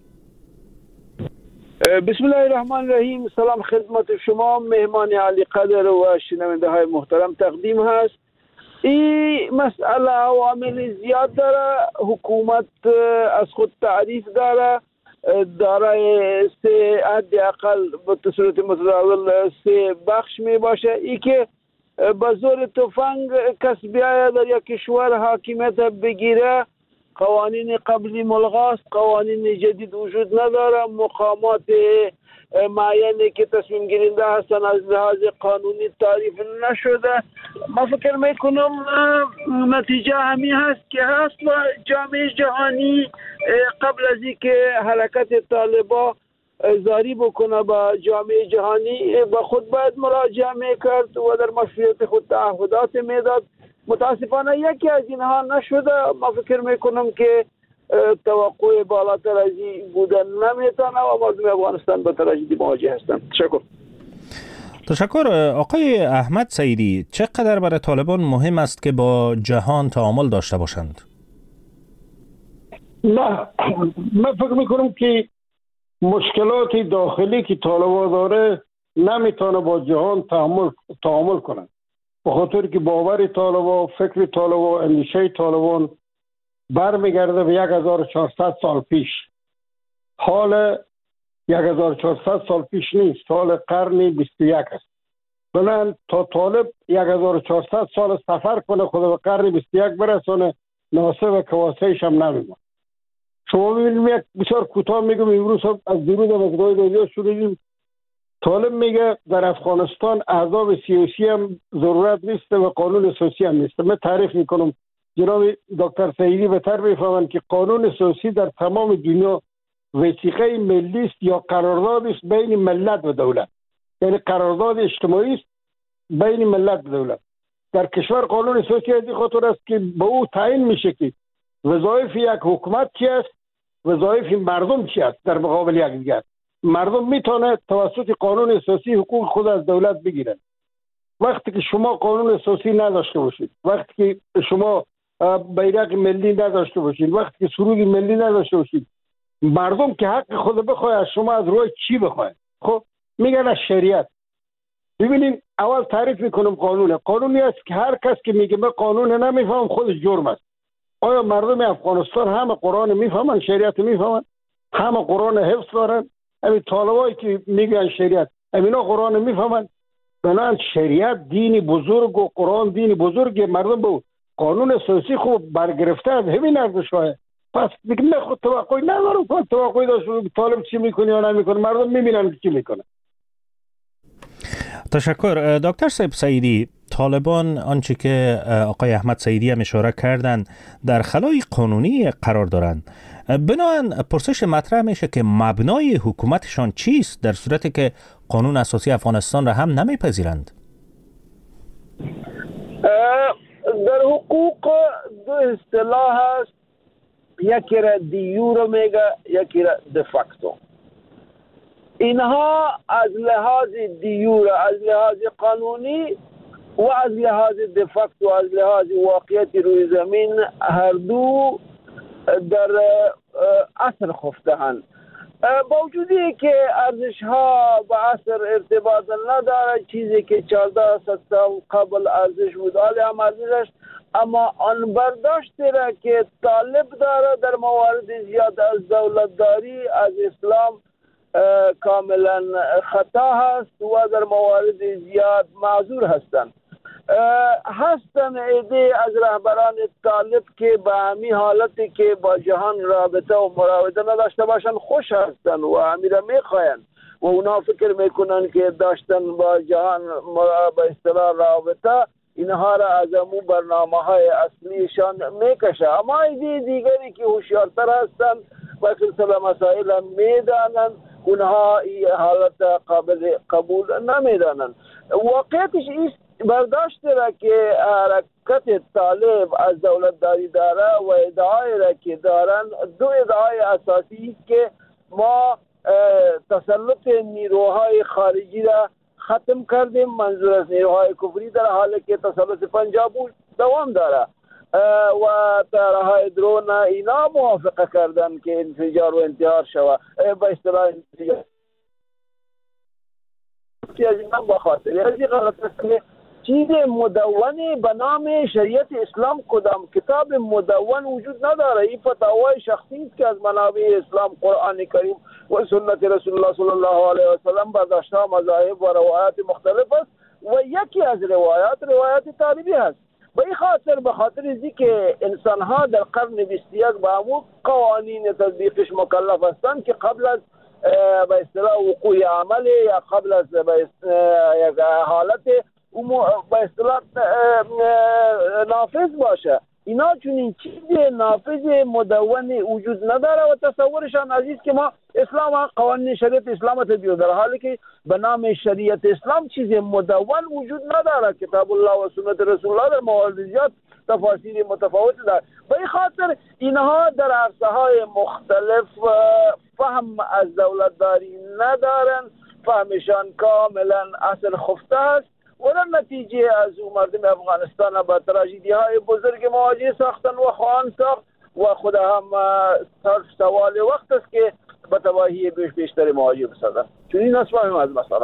بسم الله الرحمن الرحیم. سلام خدمت شما مهمان علی قدر و شنونده های محترم تقدیم هست. این مسئله عوامل زیاد داره. حکومت از خود تعریف داره 3 حداقل به صورت متداول 3 بخش می باشه. ای که به زور تفنگ کس بیاید در یک کشور حاکمیت بگیره، قوانین قبلی ملغاست، قوانین جدید وجود نداره، مقامات معینی که تصمیم گیرنده هستن از لحاظ قانونی تعریف نشده. ما فکر میکنم نتیجه همین هست که هست و جامعه جهانی قبل از اینکه حرکت طالبان زاری بکنه با جامعه جهانی به خود باید مراجعه میکرد و در مشروعیت خود تعهدات میداد. متاسفانه یکی از اینها نشده. ما فکر میکنم که توقع بالاتر از این بودن نمیتونه و مردم افغانستان به تراژدی مواجه هستند. تشکر. آقای احمد سعیدی، چقدر برای طالبان مهم است که با جهان تعامل داشته باشند؟ نه، من فکر میکنم که مشکلات داخلی که طالبان داره نمیتونه با جهان تعامل کنند. به خاطر که باور طالبان، فکر طالبان، اندیشه طالبان برمیگرده به 1400 سال پیش. حال 1400 سال پیش نیست، حال قرن 21 است. بنابراین تا طالب 1400 سال سفر کنه خود به قرن 21 برسونه، ناسه و کواسهش هم نمیمونه. شما ببینیم یک بسیار کوتاه میگم، امروز از دیروز از گاهی رادیو شنیدیم طالب میگه در افغانستان احزاب سیاسی هم ضرورت نیست و قانون اساسی هم نیست. من تعریف میکنم، جناب دکتر سعیدی بهتر میفهمند که قانون اساسی در تمام دنیا وثیقه ملی است یا قرارداد است بین ملت و دولت، یعنی قرارداد اجتماعی است بین ملت و دولت. در کشور قانون اساسی از این خاطر است که به او تعیین میشه که وظایف یک حکومت چی است، وظایف مردم چی است. در مقابل یکدیگر مردم میتونه توسط قانون اساسی حقوق خود از دولت بگیرن. وقتی که شما قانون اساسی نداشته باشید، وقتی که شما بیرق ملی نداشته باشید، وقتی که سرود ملی نداشته باشید، مردم که حق خود بخواه از شما از روی چی بخواه؟ خب میگن از شریعت. ببینید اول تعریف میکنم قانونی است که هر کس که میگه من قانون نمیفهم خودش جرم است. آیا مردم افغانستان همه قرآن میفهمن، شریعت میفهمن، همه قرآن حفظ دارن؟ همین طالبایی که میگن شریعت همینا قرآن میفهمن؟ بنابراین شریعت دینی بزرگ و قرآن دینی بزرگ، مردم به قانون اساسی خوب برگرفته از همین ارزش‌های. پس دیگه نه خود توقعی ندارم، خود توقعی داشته طالب چی میکنه یا نمیکنه، مردم میبینن چی میکنه. تشکر. دکتر صاحب سعیدی، طالبان آنچه که آقای احمد سعیدی هم اشاره کردند در خلای قانونی قرار دارند. بنابراین پرسش مطرح میشه که مبنای حکومتشان چیست در صورتی که قانون اساسی افغانستان را هم نمیپذیرند؟ در حقوق دو اصطلاح هست، یکی را دیور میگه، یکی را دفاکتو. اینها از لحاظ دیور، از لحاظ قانونی و از لحاظ دفاکتو، از لحاظ واقعیت روی زمین، هر دو در اثر خفته‌اند. با وجودی که ارزش ها با اثر ارتباط نداره، چیزی که 1400 سال قبل ارزش بود حالی هم ارزش، اما آن برداشتی را که طالب داره در موارد زیاد از دولتداری از اسلام کاملا خطا هست و در موارد زیاد معذور هستند. ایده از رهبران طالب که به همین حالتی که با جهان رابطه و مراوده نداشته باشند خوش هستند و همین را میخواهند و اونا فکر میکنن که داشتن با جهان به اصطلاح رابطه اینها را از امو برنامه های اصلیشان میکشه. اما ایده دیگری که هوشیارتر هستند و سلسله مسائل هم میدانند، اونها این حالت قابل قبول نمیدانند. واقعیتش ایست برداشت را که حرکت طالب از دولتداری داره و ادعای را که دارن، دو ادعای اساسی است که ما تسلط نیروهای خارجی را ختم کردیم، منظور از نیروهای کفری در حالی که تسلط پنجاب دوام داره و طیاره‌های درون اینا موافقه کردن که انفجار و انتحار شود. به اصطلاح انفجار با خاطر از این غلط است که چیز مدونی به نام شریعت اسلام کدام کتاب مدون وجود نداره. این فتاوای شخصی است که از منابع اسلام، قرآن کریم و سنت رسول الله صلی الله علیه و سلم برداشته مذاهب و روایات مختلف است و یکی از روایات طالبی است. به این خاطر اینکه که انسان ها در قرن 21 به همون قوانین تطبیقش مکلف هستند که قبل از به اصطلاح وقوع عمل یا قبل از یک حالت به اصطلاح نافذ باشه. اینا چون این چیز نافذ مدون وجود نداره و تصورشان عزیز که ما اسلام قوانین شریعت اسلام تطبیق در حالی که به نام شریعت اسلام چیز مدون وجود نداره. کتاب الله و سنت رسول الله در موارد زیاد تفاسیر متفاوت داره. به این خاطر اینها در عرصه های مختلف فهم از دولتداری ندارن، فهمشان کاملا اصل خفته است و در نتیجه از او مردم افغانستان با تراژدی های بزرگ مواجه ساختن و خواهند ساخت و خود هم سوال وقت است که به تباهی بیشتر مواجه بسازن. چون این نسبت از مسئله.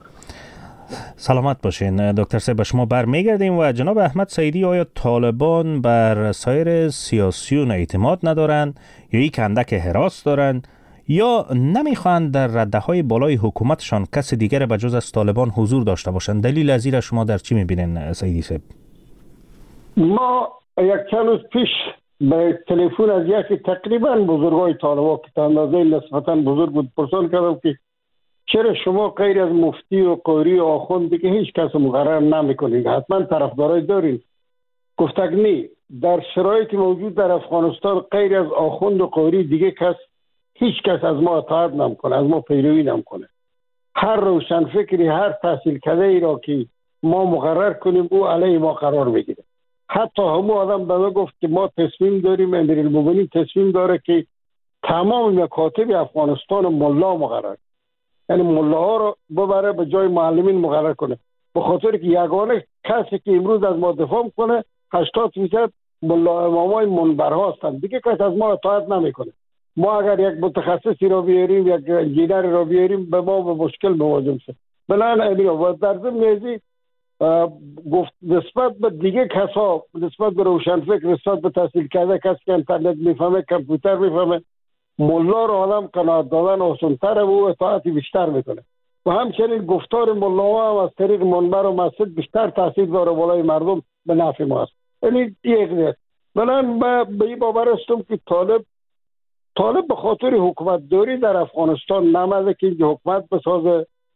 سلامت باشین دکتر صاحب. به شما برمیگردیم و جناب احمد سعیدی، آیا طالبان بر سایر سیاسیون اعتماد ندارن یا یک اندک هراس دارن یا نمیخواهند در رده‌های بالای حکومتشان کس دیگر به جز از طالبان حضور داشته باشند؟ دلیل از این شما در چی میبینین سعیدی صاحب؟ ما یک چند روز پیش به تلفن از یکی تقریبا بزرگای طالبان که اندازه نسبتا بزرگ بود پرسان کردم که چرا شما غیر از مفتی و قاری و آخوند که هیچ کس مقرر نمیکنید، حتما طرفدارای دارین؟ گفتک نه، در شرایط موجود در افغانستان غیر از آخوند و قاری دیگه هیچ کس از ما اطاعت نمیکنه، از ما پیروی نمیکنه. هر روشن فکری، هر تحصیل کرده ای را که ما مقرر کنیم او علیه ما قرار میگیره. حتی همون آدم به ما گفت که ما تصمیم داریم، امیرالمومنین تصمیم داره که تمام مکاتب افغانستان ملا مقرر، یعنی ملاها رو ببره به جای معلمین مقرر کنه، به خاطر که یگانه کسی که امروز از ما دفاع کنه 80% ملا امامای منبرها هستند، دیگه کس از ما اطاعت نمیکنه. ما اگر یک متخصصی را بیاریم، یک انجینر را بیاریم، به ما به مشکل مواجه میشه. بنابراین و در ضمن گفت نسبت به دیگه کسا، نسبت به روشنفکر، نسبت به تحصیل کرده کسی که اینترنت میفهمه، کامپیوتر میفهمه، ملا رو آدم قناعت دادن آسان‌تره و اطاعت بیشتر میکنه و همچنین گفتار ملاها هم از طریق منبر و مسجد بیشتر تاثیر داره بالای مردم، به نفع ما است. یعنی یک نه. من به این باور هستم که طالب به خاطر حکومت داری در افغانستان نمازه که اینجا حکومت بسازه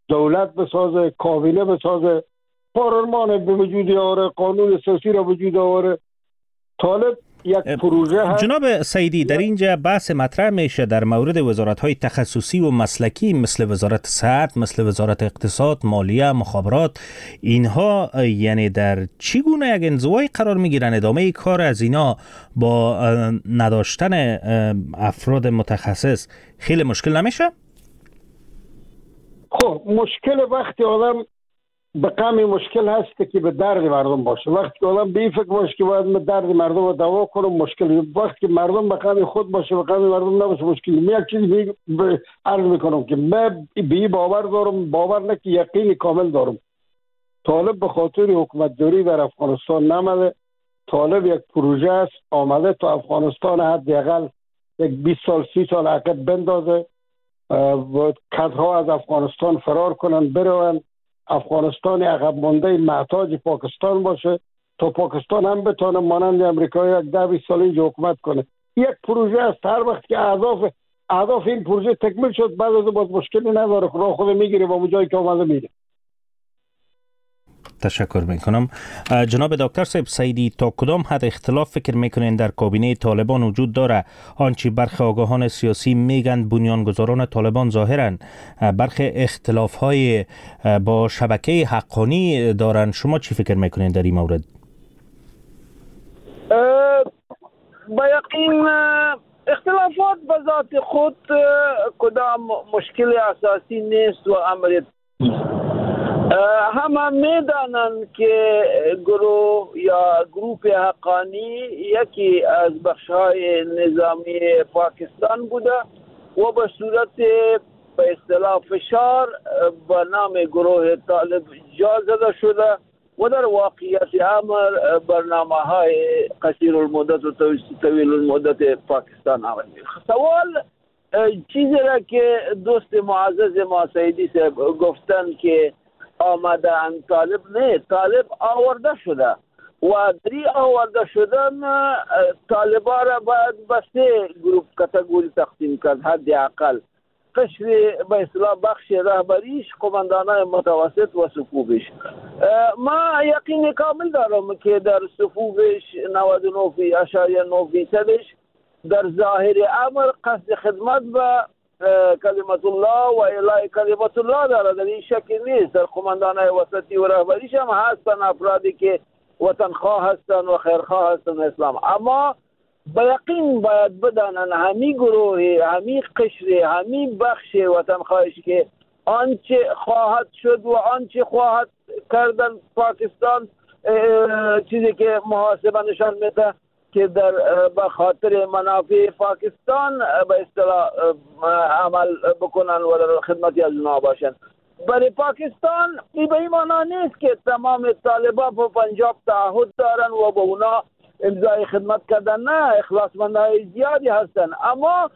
دولت بسازه، کابینه بسازه، پارلمان به وجود آوره، قانون اساسی را وجود آوره. طالب یک پروژه هست. جناب سیدی، در اینجا بحث مطرح میشه در مورد وزارت‌های تخصصی و مسلکی مثل وزارت صحت، مثل وزارت اقتصاد، مالیه، مخابرات. اینها یعنی در چی گونه یک انزوای قرار میگیرن؟ ادامه کار از اینا با نداشتن افراد متخصص خیلی مشکل نمیشه؟ خب مشکل وقتی آدم به غم مشکل هست که به درد مردم باشه. وقتی که آدم به این فکر باشه که باید به درد مردم رو دوا کنه مشکل. وقتی که مردم به غم خود باشه، به غم مردم نباشه مشکل. من یک چیزی عرض میکنم که من به باور دارم، باور نه که یقین کامل دارم. طالب به خاطر حکومتداری در افغانستان نمده. طالب یک پروژه است آمده تا افغانستان حداقل یک 20 سال 30 سال عقب بندازه، کدها از افغانستان فرار کنن، برون افغانستان عقب مانده محتاج پاکستان باشه تا پاکستان هم بتونه مانند امریکا یک 10-20 سال اینجا حکومت کنه. یک پروژه است. هر وقت که اهداف این پروژه تکمیل شد بعد از باز مشکلی نداره، راه خود میگیره و اون جایی که آمده میره. تشکر میکنم. جناب دکتر صاحب سیدی، تا کدام حد اختلاف فکر میکنین در کابینه طالبان وجود داره؟ آنچه برخی آگاهان سیاسی میگن بنیانگذاران طالبان ظاهرا برخی اختلاف های با شبکه حقانی دارن. شما چی فکر میکنین در این مورد؟ با یقین اختلافات به ذات خود کدام مشکل اساسی نیست و امر همه میدانند که گروه یا گروپ حقانی یکی از بخش‌های نظامی پاکستان بوده و به صورت به اصطلاح فشار به نام گروه طالب جا زده شده و در واقعیت امر برنامه‌های قصیر المدت و طویل المدت پاکستان عمل می‌کند. سوال چیزی را که دوست معزز ما سیدی صاحب گفتن که آمدن طالب آورده شده و دری آورده شدن طالبا را باید به 3 گروپ کاتگوری تقسیم کرد. حداقل قشر به اصطلاح بخش رهبریش، قماندانان متوسط و صفوفش. ما یقین کامل دارم که در صفوفش 99.9% در ظاهر امر قصد خدمت به کلمت الله و اعلاء کلمت الله داره، در این شک نیست. در قماندانای وسطی و رهبریش هم هستن افرادی که وطنخواه هستن و خیرخواه هستن اسلام، اما به یقین باید بدانن همی گروه، همی قشر، همی بخش وطنخواهش که آنچه خواهد شد و آنچه خواهد کردن پاکستان، چیزی که محاسبه نشان میده که در به خاطر منافع پاکستان به اصطلاح عمل بکنن و در خدمتی از اونها باشن. برای پاکستان این به این معنا نیست که تمام طالبا به پنجاب تعهد دارن و به اونا امضای خدمت کردن. نه، اخلاصمندهای زیادی هستن، اما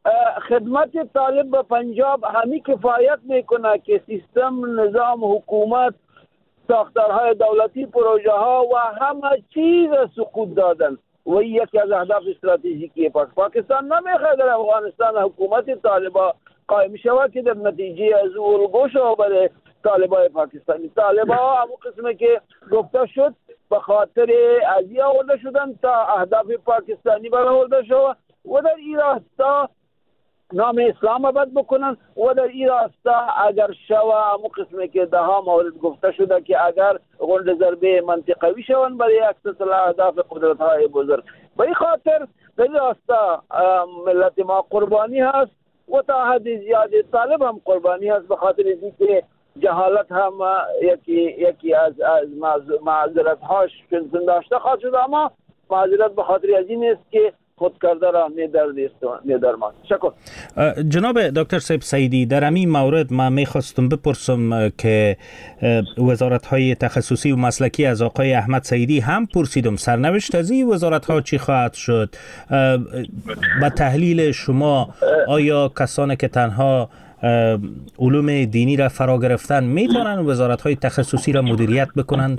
خدمت طالب به پنجاب همی کفایت میکنه که سیستم، نظام، حکومت، ساختارهای دولتی، پروژه ها و همه چیز سقوط دادن و یکی از اهداف استراتژیکی پاکستان نمیخواد در افغانستان حکومت طالبا قائم شود که در نتیجه از الگوش برای طالبای پاکستانی. طالبا همون قسمه که گفته شد به خاطر ازی آورده شدن تا اهداف پاکستانی برآورده شد و در این راستا نام اسلام عبد بکنن و در این راستا اگر شوه همون قسمه که ده ها مورد گفته شده که اگر غنड ضربه منطقوی شون برای اکسس اهداف قدرت های بزرگ. به این خاطر در این راستا ملت ما قربانی هست و تا حد زیادی طالب هم قربانی هست، به خاطر اینکه جهالت هم یکی از معذرت هاش داشته خواهد شد، اما معذرت به خاطر از این است که خود کرده را ندرمان. شکر. جناب دکتر صاحب سیدی، در همین مورد من میخواستم بپرسم که وزارت های تخصصی و مسلکی از آقای احمد سیدی هم پرسیدم سرنوشت از این وزارت ها چی خواهد شد؟ با تحلیل شما آیا کسانی که تنها علوم دینی را فرا گرفتن میتونن وزارت های تخصصی را مدیریت بکنند؟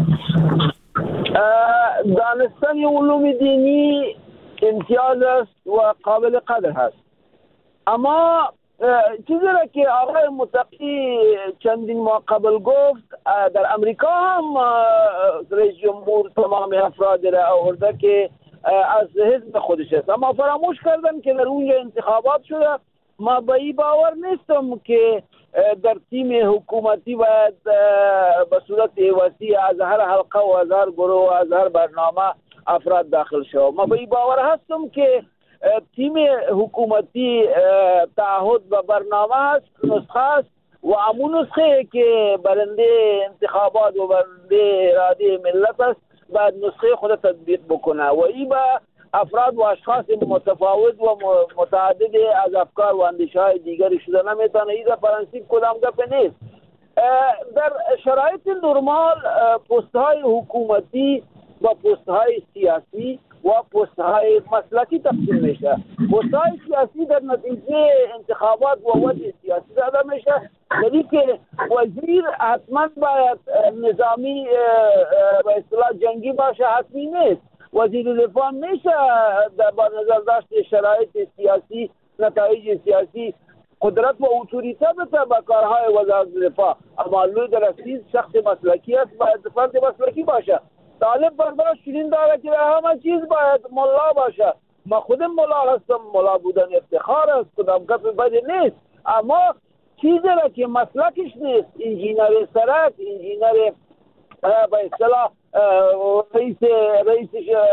دانستن علوم دینی امتیاز است و قابل قدر هست، اما چیزی را که آقای متقی چندین ماه قبل گفت، در امریکا هم رئیس جمهور تمام افراد را آورده که از حزب خودش است، اما فراموش کردن که در اونجا انتخابات شده. ما به این باور نیستم که در تیم حکومتی باید به صورت وسیع از هر حلقه و از هر گروه و از هر برنامه افراد داخل شود. ما به این باور هستم که تیم حکومتی تعهد و برنامه است، نسخه است و همون نسخه که برنده انتخابات و برنده اراده ملت است باید نسخه خود تطبیق بکنه و این به افراد و اشخاص متفاوت و متعدد از افکار و اندیشه های دیگری شده نمیتونه. این پرنسیپ کدام گپ نیست. در شرایط نرمال پست های حکومتی و پست های سیاسی و پست های مسلکی تقسیم میشه. پست های سیاسی در نتیجه انتخابات و وضع سیاسی داده میشه، یعنی که وزیر حتما باید نظامی به اصطلاح جنگی باشه، حتمی نیست. وزیر دفاع میشه با نظر داشت شرایط سیاسی، نتایج سیاسی قدرت و اتوریته بده به کارهای وزارت دفاع، اما لوی در اصیل شخص مسلکی است، باید فرد مسلکی باشه. طالب برداشت چنین داره که همه چیز باید ملا باشه. ما خودم ملا هستم، ملا بودن افتخار است، کدام گپ بد نیست، اما چیزی را که مسلکش نیست، انجینر سرک، انجینر به اصطلاح رئیس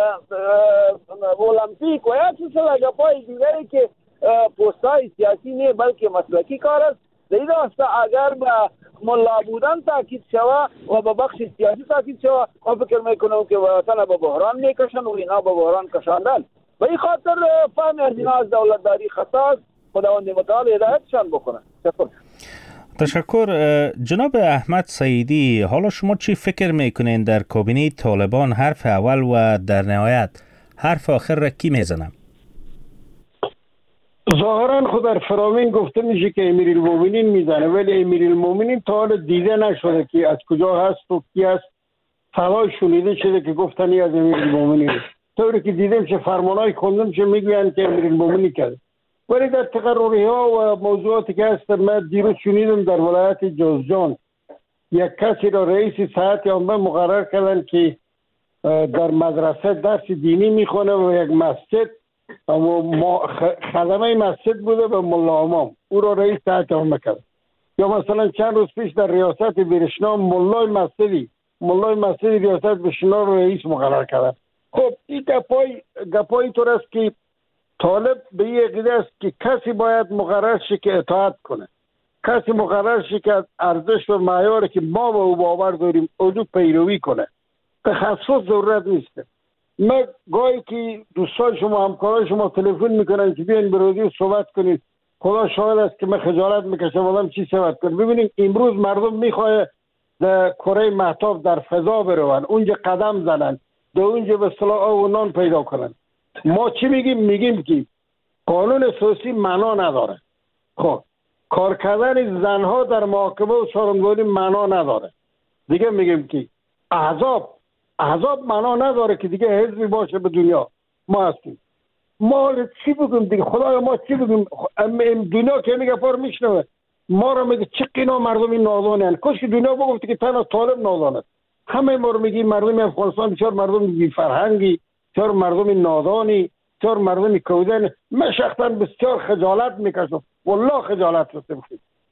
المپیک و یا چیزی گپای دیگری که پستای سیاسی نه بلکه مسلکی کار است. در این راسته اگر به ملا بودن تاکید شوه و به بخش سیاسی تاکید شوه، ما فکر میکنم که وطن به بحران میکشن و اینا به بحران کشاندن. به این خاطر فهم از اینا از دولتداری خطا است. خداوند متعال هدایتشان بکنه. تشکر. جناب احمد سعیدی، حالا شما چی فکر میکنین در کابینه طالبان حرف اول و در نهایت حرف آخر را کی میزنه؟ ظاهرا خود در فرامین گفته میشه که امیرالمومنین میزنه، ولی امیرالمومنین تا حالا دیده نشده که از کجا هست و کی است. فلای شنیده شده که گفتنی از امیرالمومنین، طوری که دیدم چه فرمانای خوندم چه میگوین که امیرالمومنین کرده. ولی در تقرری ها و موضوعاتی که هست، من دیروز شنیدم در ولایت جوزجان یک کسی را رئیس ساعت عامه مقرر کردن که در مدرسه درس دینی میخونه و یک مسجد خدمه مسجد بوده به ملا امام، او را رئیس ساعت عامه کرد. یا مثلا چند روز پیش در ریاست بیرشنا ملای مسجدی ریاست بیرشنا را رئیس مقرر کردن. خب این گپای طور است که طالب به این عقیده است که کسی باید مقرر شه که اطاعت کنه، کسی مقرر شه که ارزش و معیاری که ما به او باور داریم او پیروی کنه. تخصص ضرورت نیست. من گاهی که دوستان شما همکاران شما تلفن میکنن که بیاین به رادیو صحبت کنید، خدا شاهد است که من خجالت میکشم آدم چی صحبت کنه. ببینید امروز مردم میخواه در کره مهتاب در فضا برون، اونجا قدم زنن، در اونجا به اصطلاح آب و نان پیدا کنن. ما چی میگیم که قانون اساسی معنا نداره. خب کار کردن زنها در محاکمه و سارنگاری معنا نداره. دیگه میگیم که احزاب معنا نداره که دیگه حزبی باشه به دنیا. ما هستیم. ما چی بگیم دیگه؟ خدایا ما چی بگیم؟ دنیا که میگه پار میشنوه ما رو میگه چه قینا مردمی نادانه هن. کاش که دنیا بگفت که تنها طالب نادانه. همه ما رو میگیم مردم افغانستان بسیار مردم بی فرهنگی، بسیار مردم نادانی، بسیار مردم کودن. من شخصا بسیار خجالت میکشم، والله خجالت رسیم.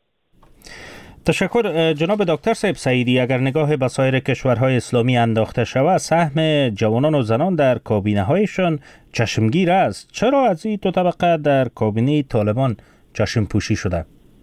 تشکر. جناب دکتر صاحب سعیدی، اگر نگاه به سایر کشورهای اسلامی انداخته شود، سهم جوانان و زنان در کابینه هایشان چشمگیر است. چرا از این دو طبقه در کابینه طالبان چشم پوشی شده؟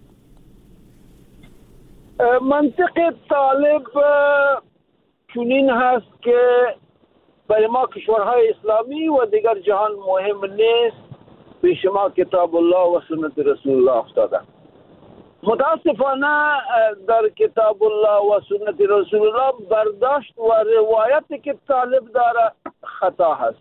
منطق طالب چنین هست که برای ما کشورهای اسلامی و دیگر جهان مهم نیست، پیش ما کتاب الله و سنت رسول الله افتاده. متاسفانه در کتاب الله و سنت رسول الله برداشت و روایت که طالب داره خطا هست.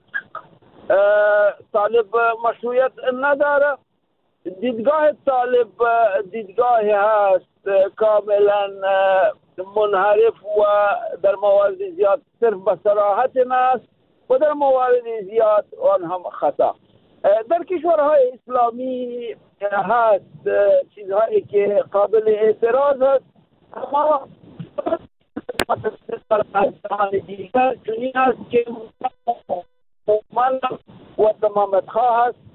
طالب مشروعیت نداره. دیدگاه طالب دیدگاه هست کاملا منحرف و در موارد زیاد صرف به صراحت است و در موارد زیاد آن هم خطا. در کشورهای اسلامی هست چیزهایی که قابل اعتراض است، اما دیگر چنین است که من و تمامت خواه است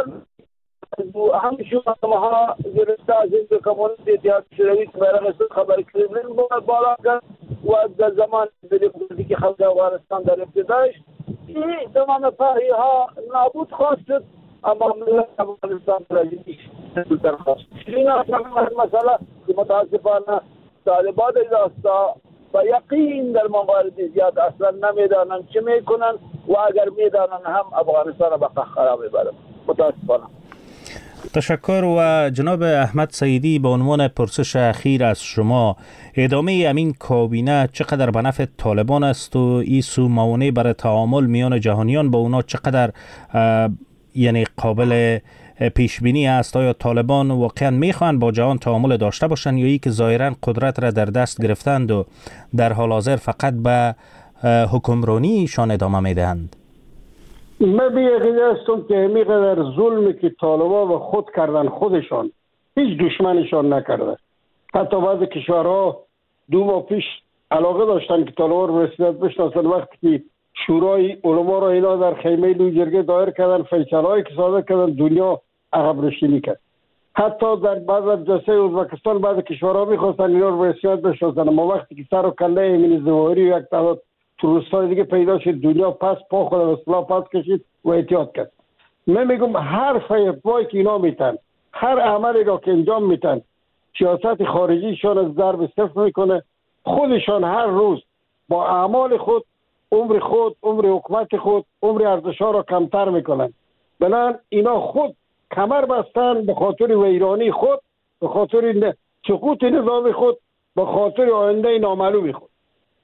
همشون ها گرفته از این کمونیست اتحاد شوروی که برای خبر کرملین بالا کرد و در زمان دموکراتیک خلق افغانستان در ابتدایش این تمام پاهی ها نابود خواست شد، اما ملت افغانستان تراجیدی در خواست. این مسئله که متاسفانه طالبان داستا و یقین در موارد زیاد اصلا نمیدانند چه میکنن و اگر میدانند هم افغانستان به خراب میبرند. متاسفانه. تشکر. و جناب احمد سیدی، به عنوان پرسش اخیر از شما، ادامه امین کابینه چقدر به نفع طالبان است و این سو موانع برای تعامل میان جهانیان با اونا چقدر یعنی قابل پیش بینی است؟ آیا طالبان واقعا میخوان با جهان تعامل داشته باشند یا ای که ظاهرا قدرت را در دست گرفتند و در حال حاضر فقط به حکمرانیشان ادامه میدهند؟ من بی‌عقیده هستم که اینقدر ظلمی که طالبان به خود کردن خودشان هیچ دشمنشان نکرده. حتی بعضی کشورها 2 ماه پیش علاقه داشتن که طالبان رو رسمیت بشناسن، وقتی که شورای علما را اینا در خیمه لویجرگه دایر کردن، فیصله‌ای که صادر کردن، دنیا عقب نشینی کرد. حتی در بعض از جلسه ازبکستان بعض کشورها می‌خواستن اینا رو رسمیت بشناسن، اما وقتی که سر و کله امین ظواهری و یک تعداد تروریست‌های دیگه پیدا شد، دنیا پس پا خود به اصطلاح پس کشید و احتیاط کرد. من میگم هر فیض‌وایی که اینا میتن، هر عملی را که انجام میتن، سیاست خارجیشان از ضرب صفر میکنه. خودشان هر روز با اعمال خود عمر حکومت خود، عمر ارزش‌ها را کمتر میکنن. بنابراین اینا خود کمر بستن به خاطر ویرانی خود، به خاطر سقوط نظام خود، به خاطر آینده نامعلوم خود.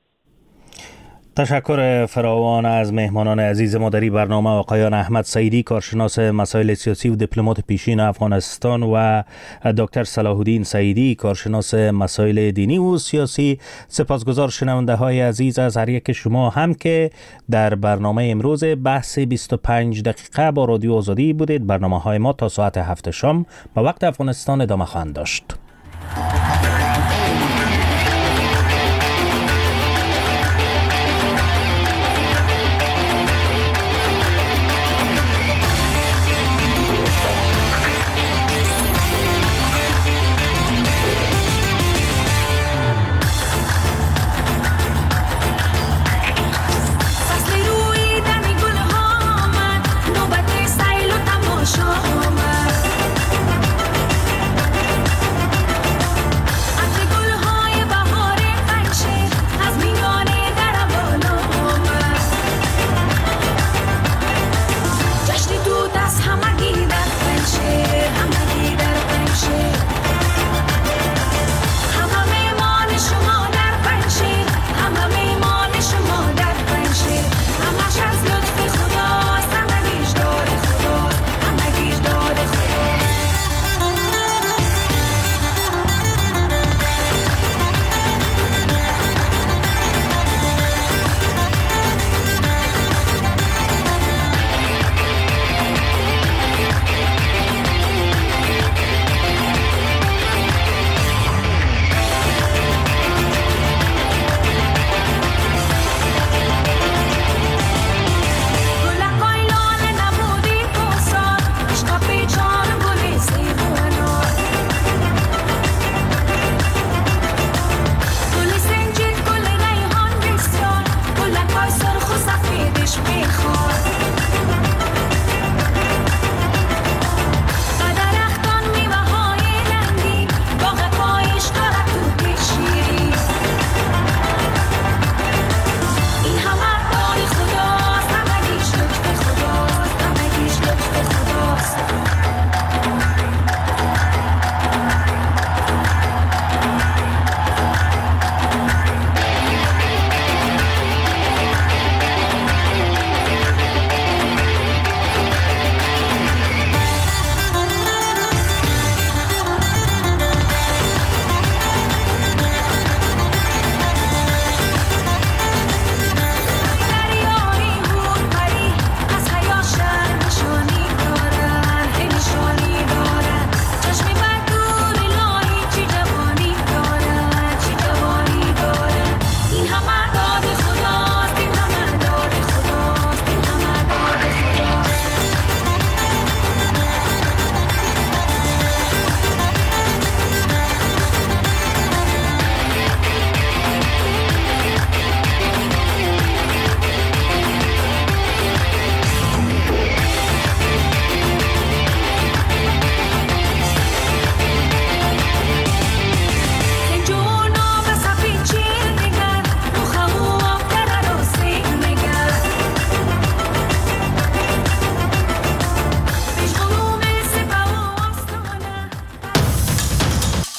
تشکر فراوان از مهمانان عزیز ما در این برنامه، آقایان احمد سیدی، کارشناس مسائل سیاسی و دیپلمات پیشین افغانستان، و دکتر صلاح الدین سیدی، کارشناس مسائل دینی و سیاسی. سپاسگزار شنونده های عزیز از هر یک شما هم که در برنامه امروز بحث 25 دقیقه با رادیو آزادی بودید. برنامه های ما تا ساعت 7 شام به وقت افغانستان ادامه خواهند داشت.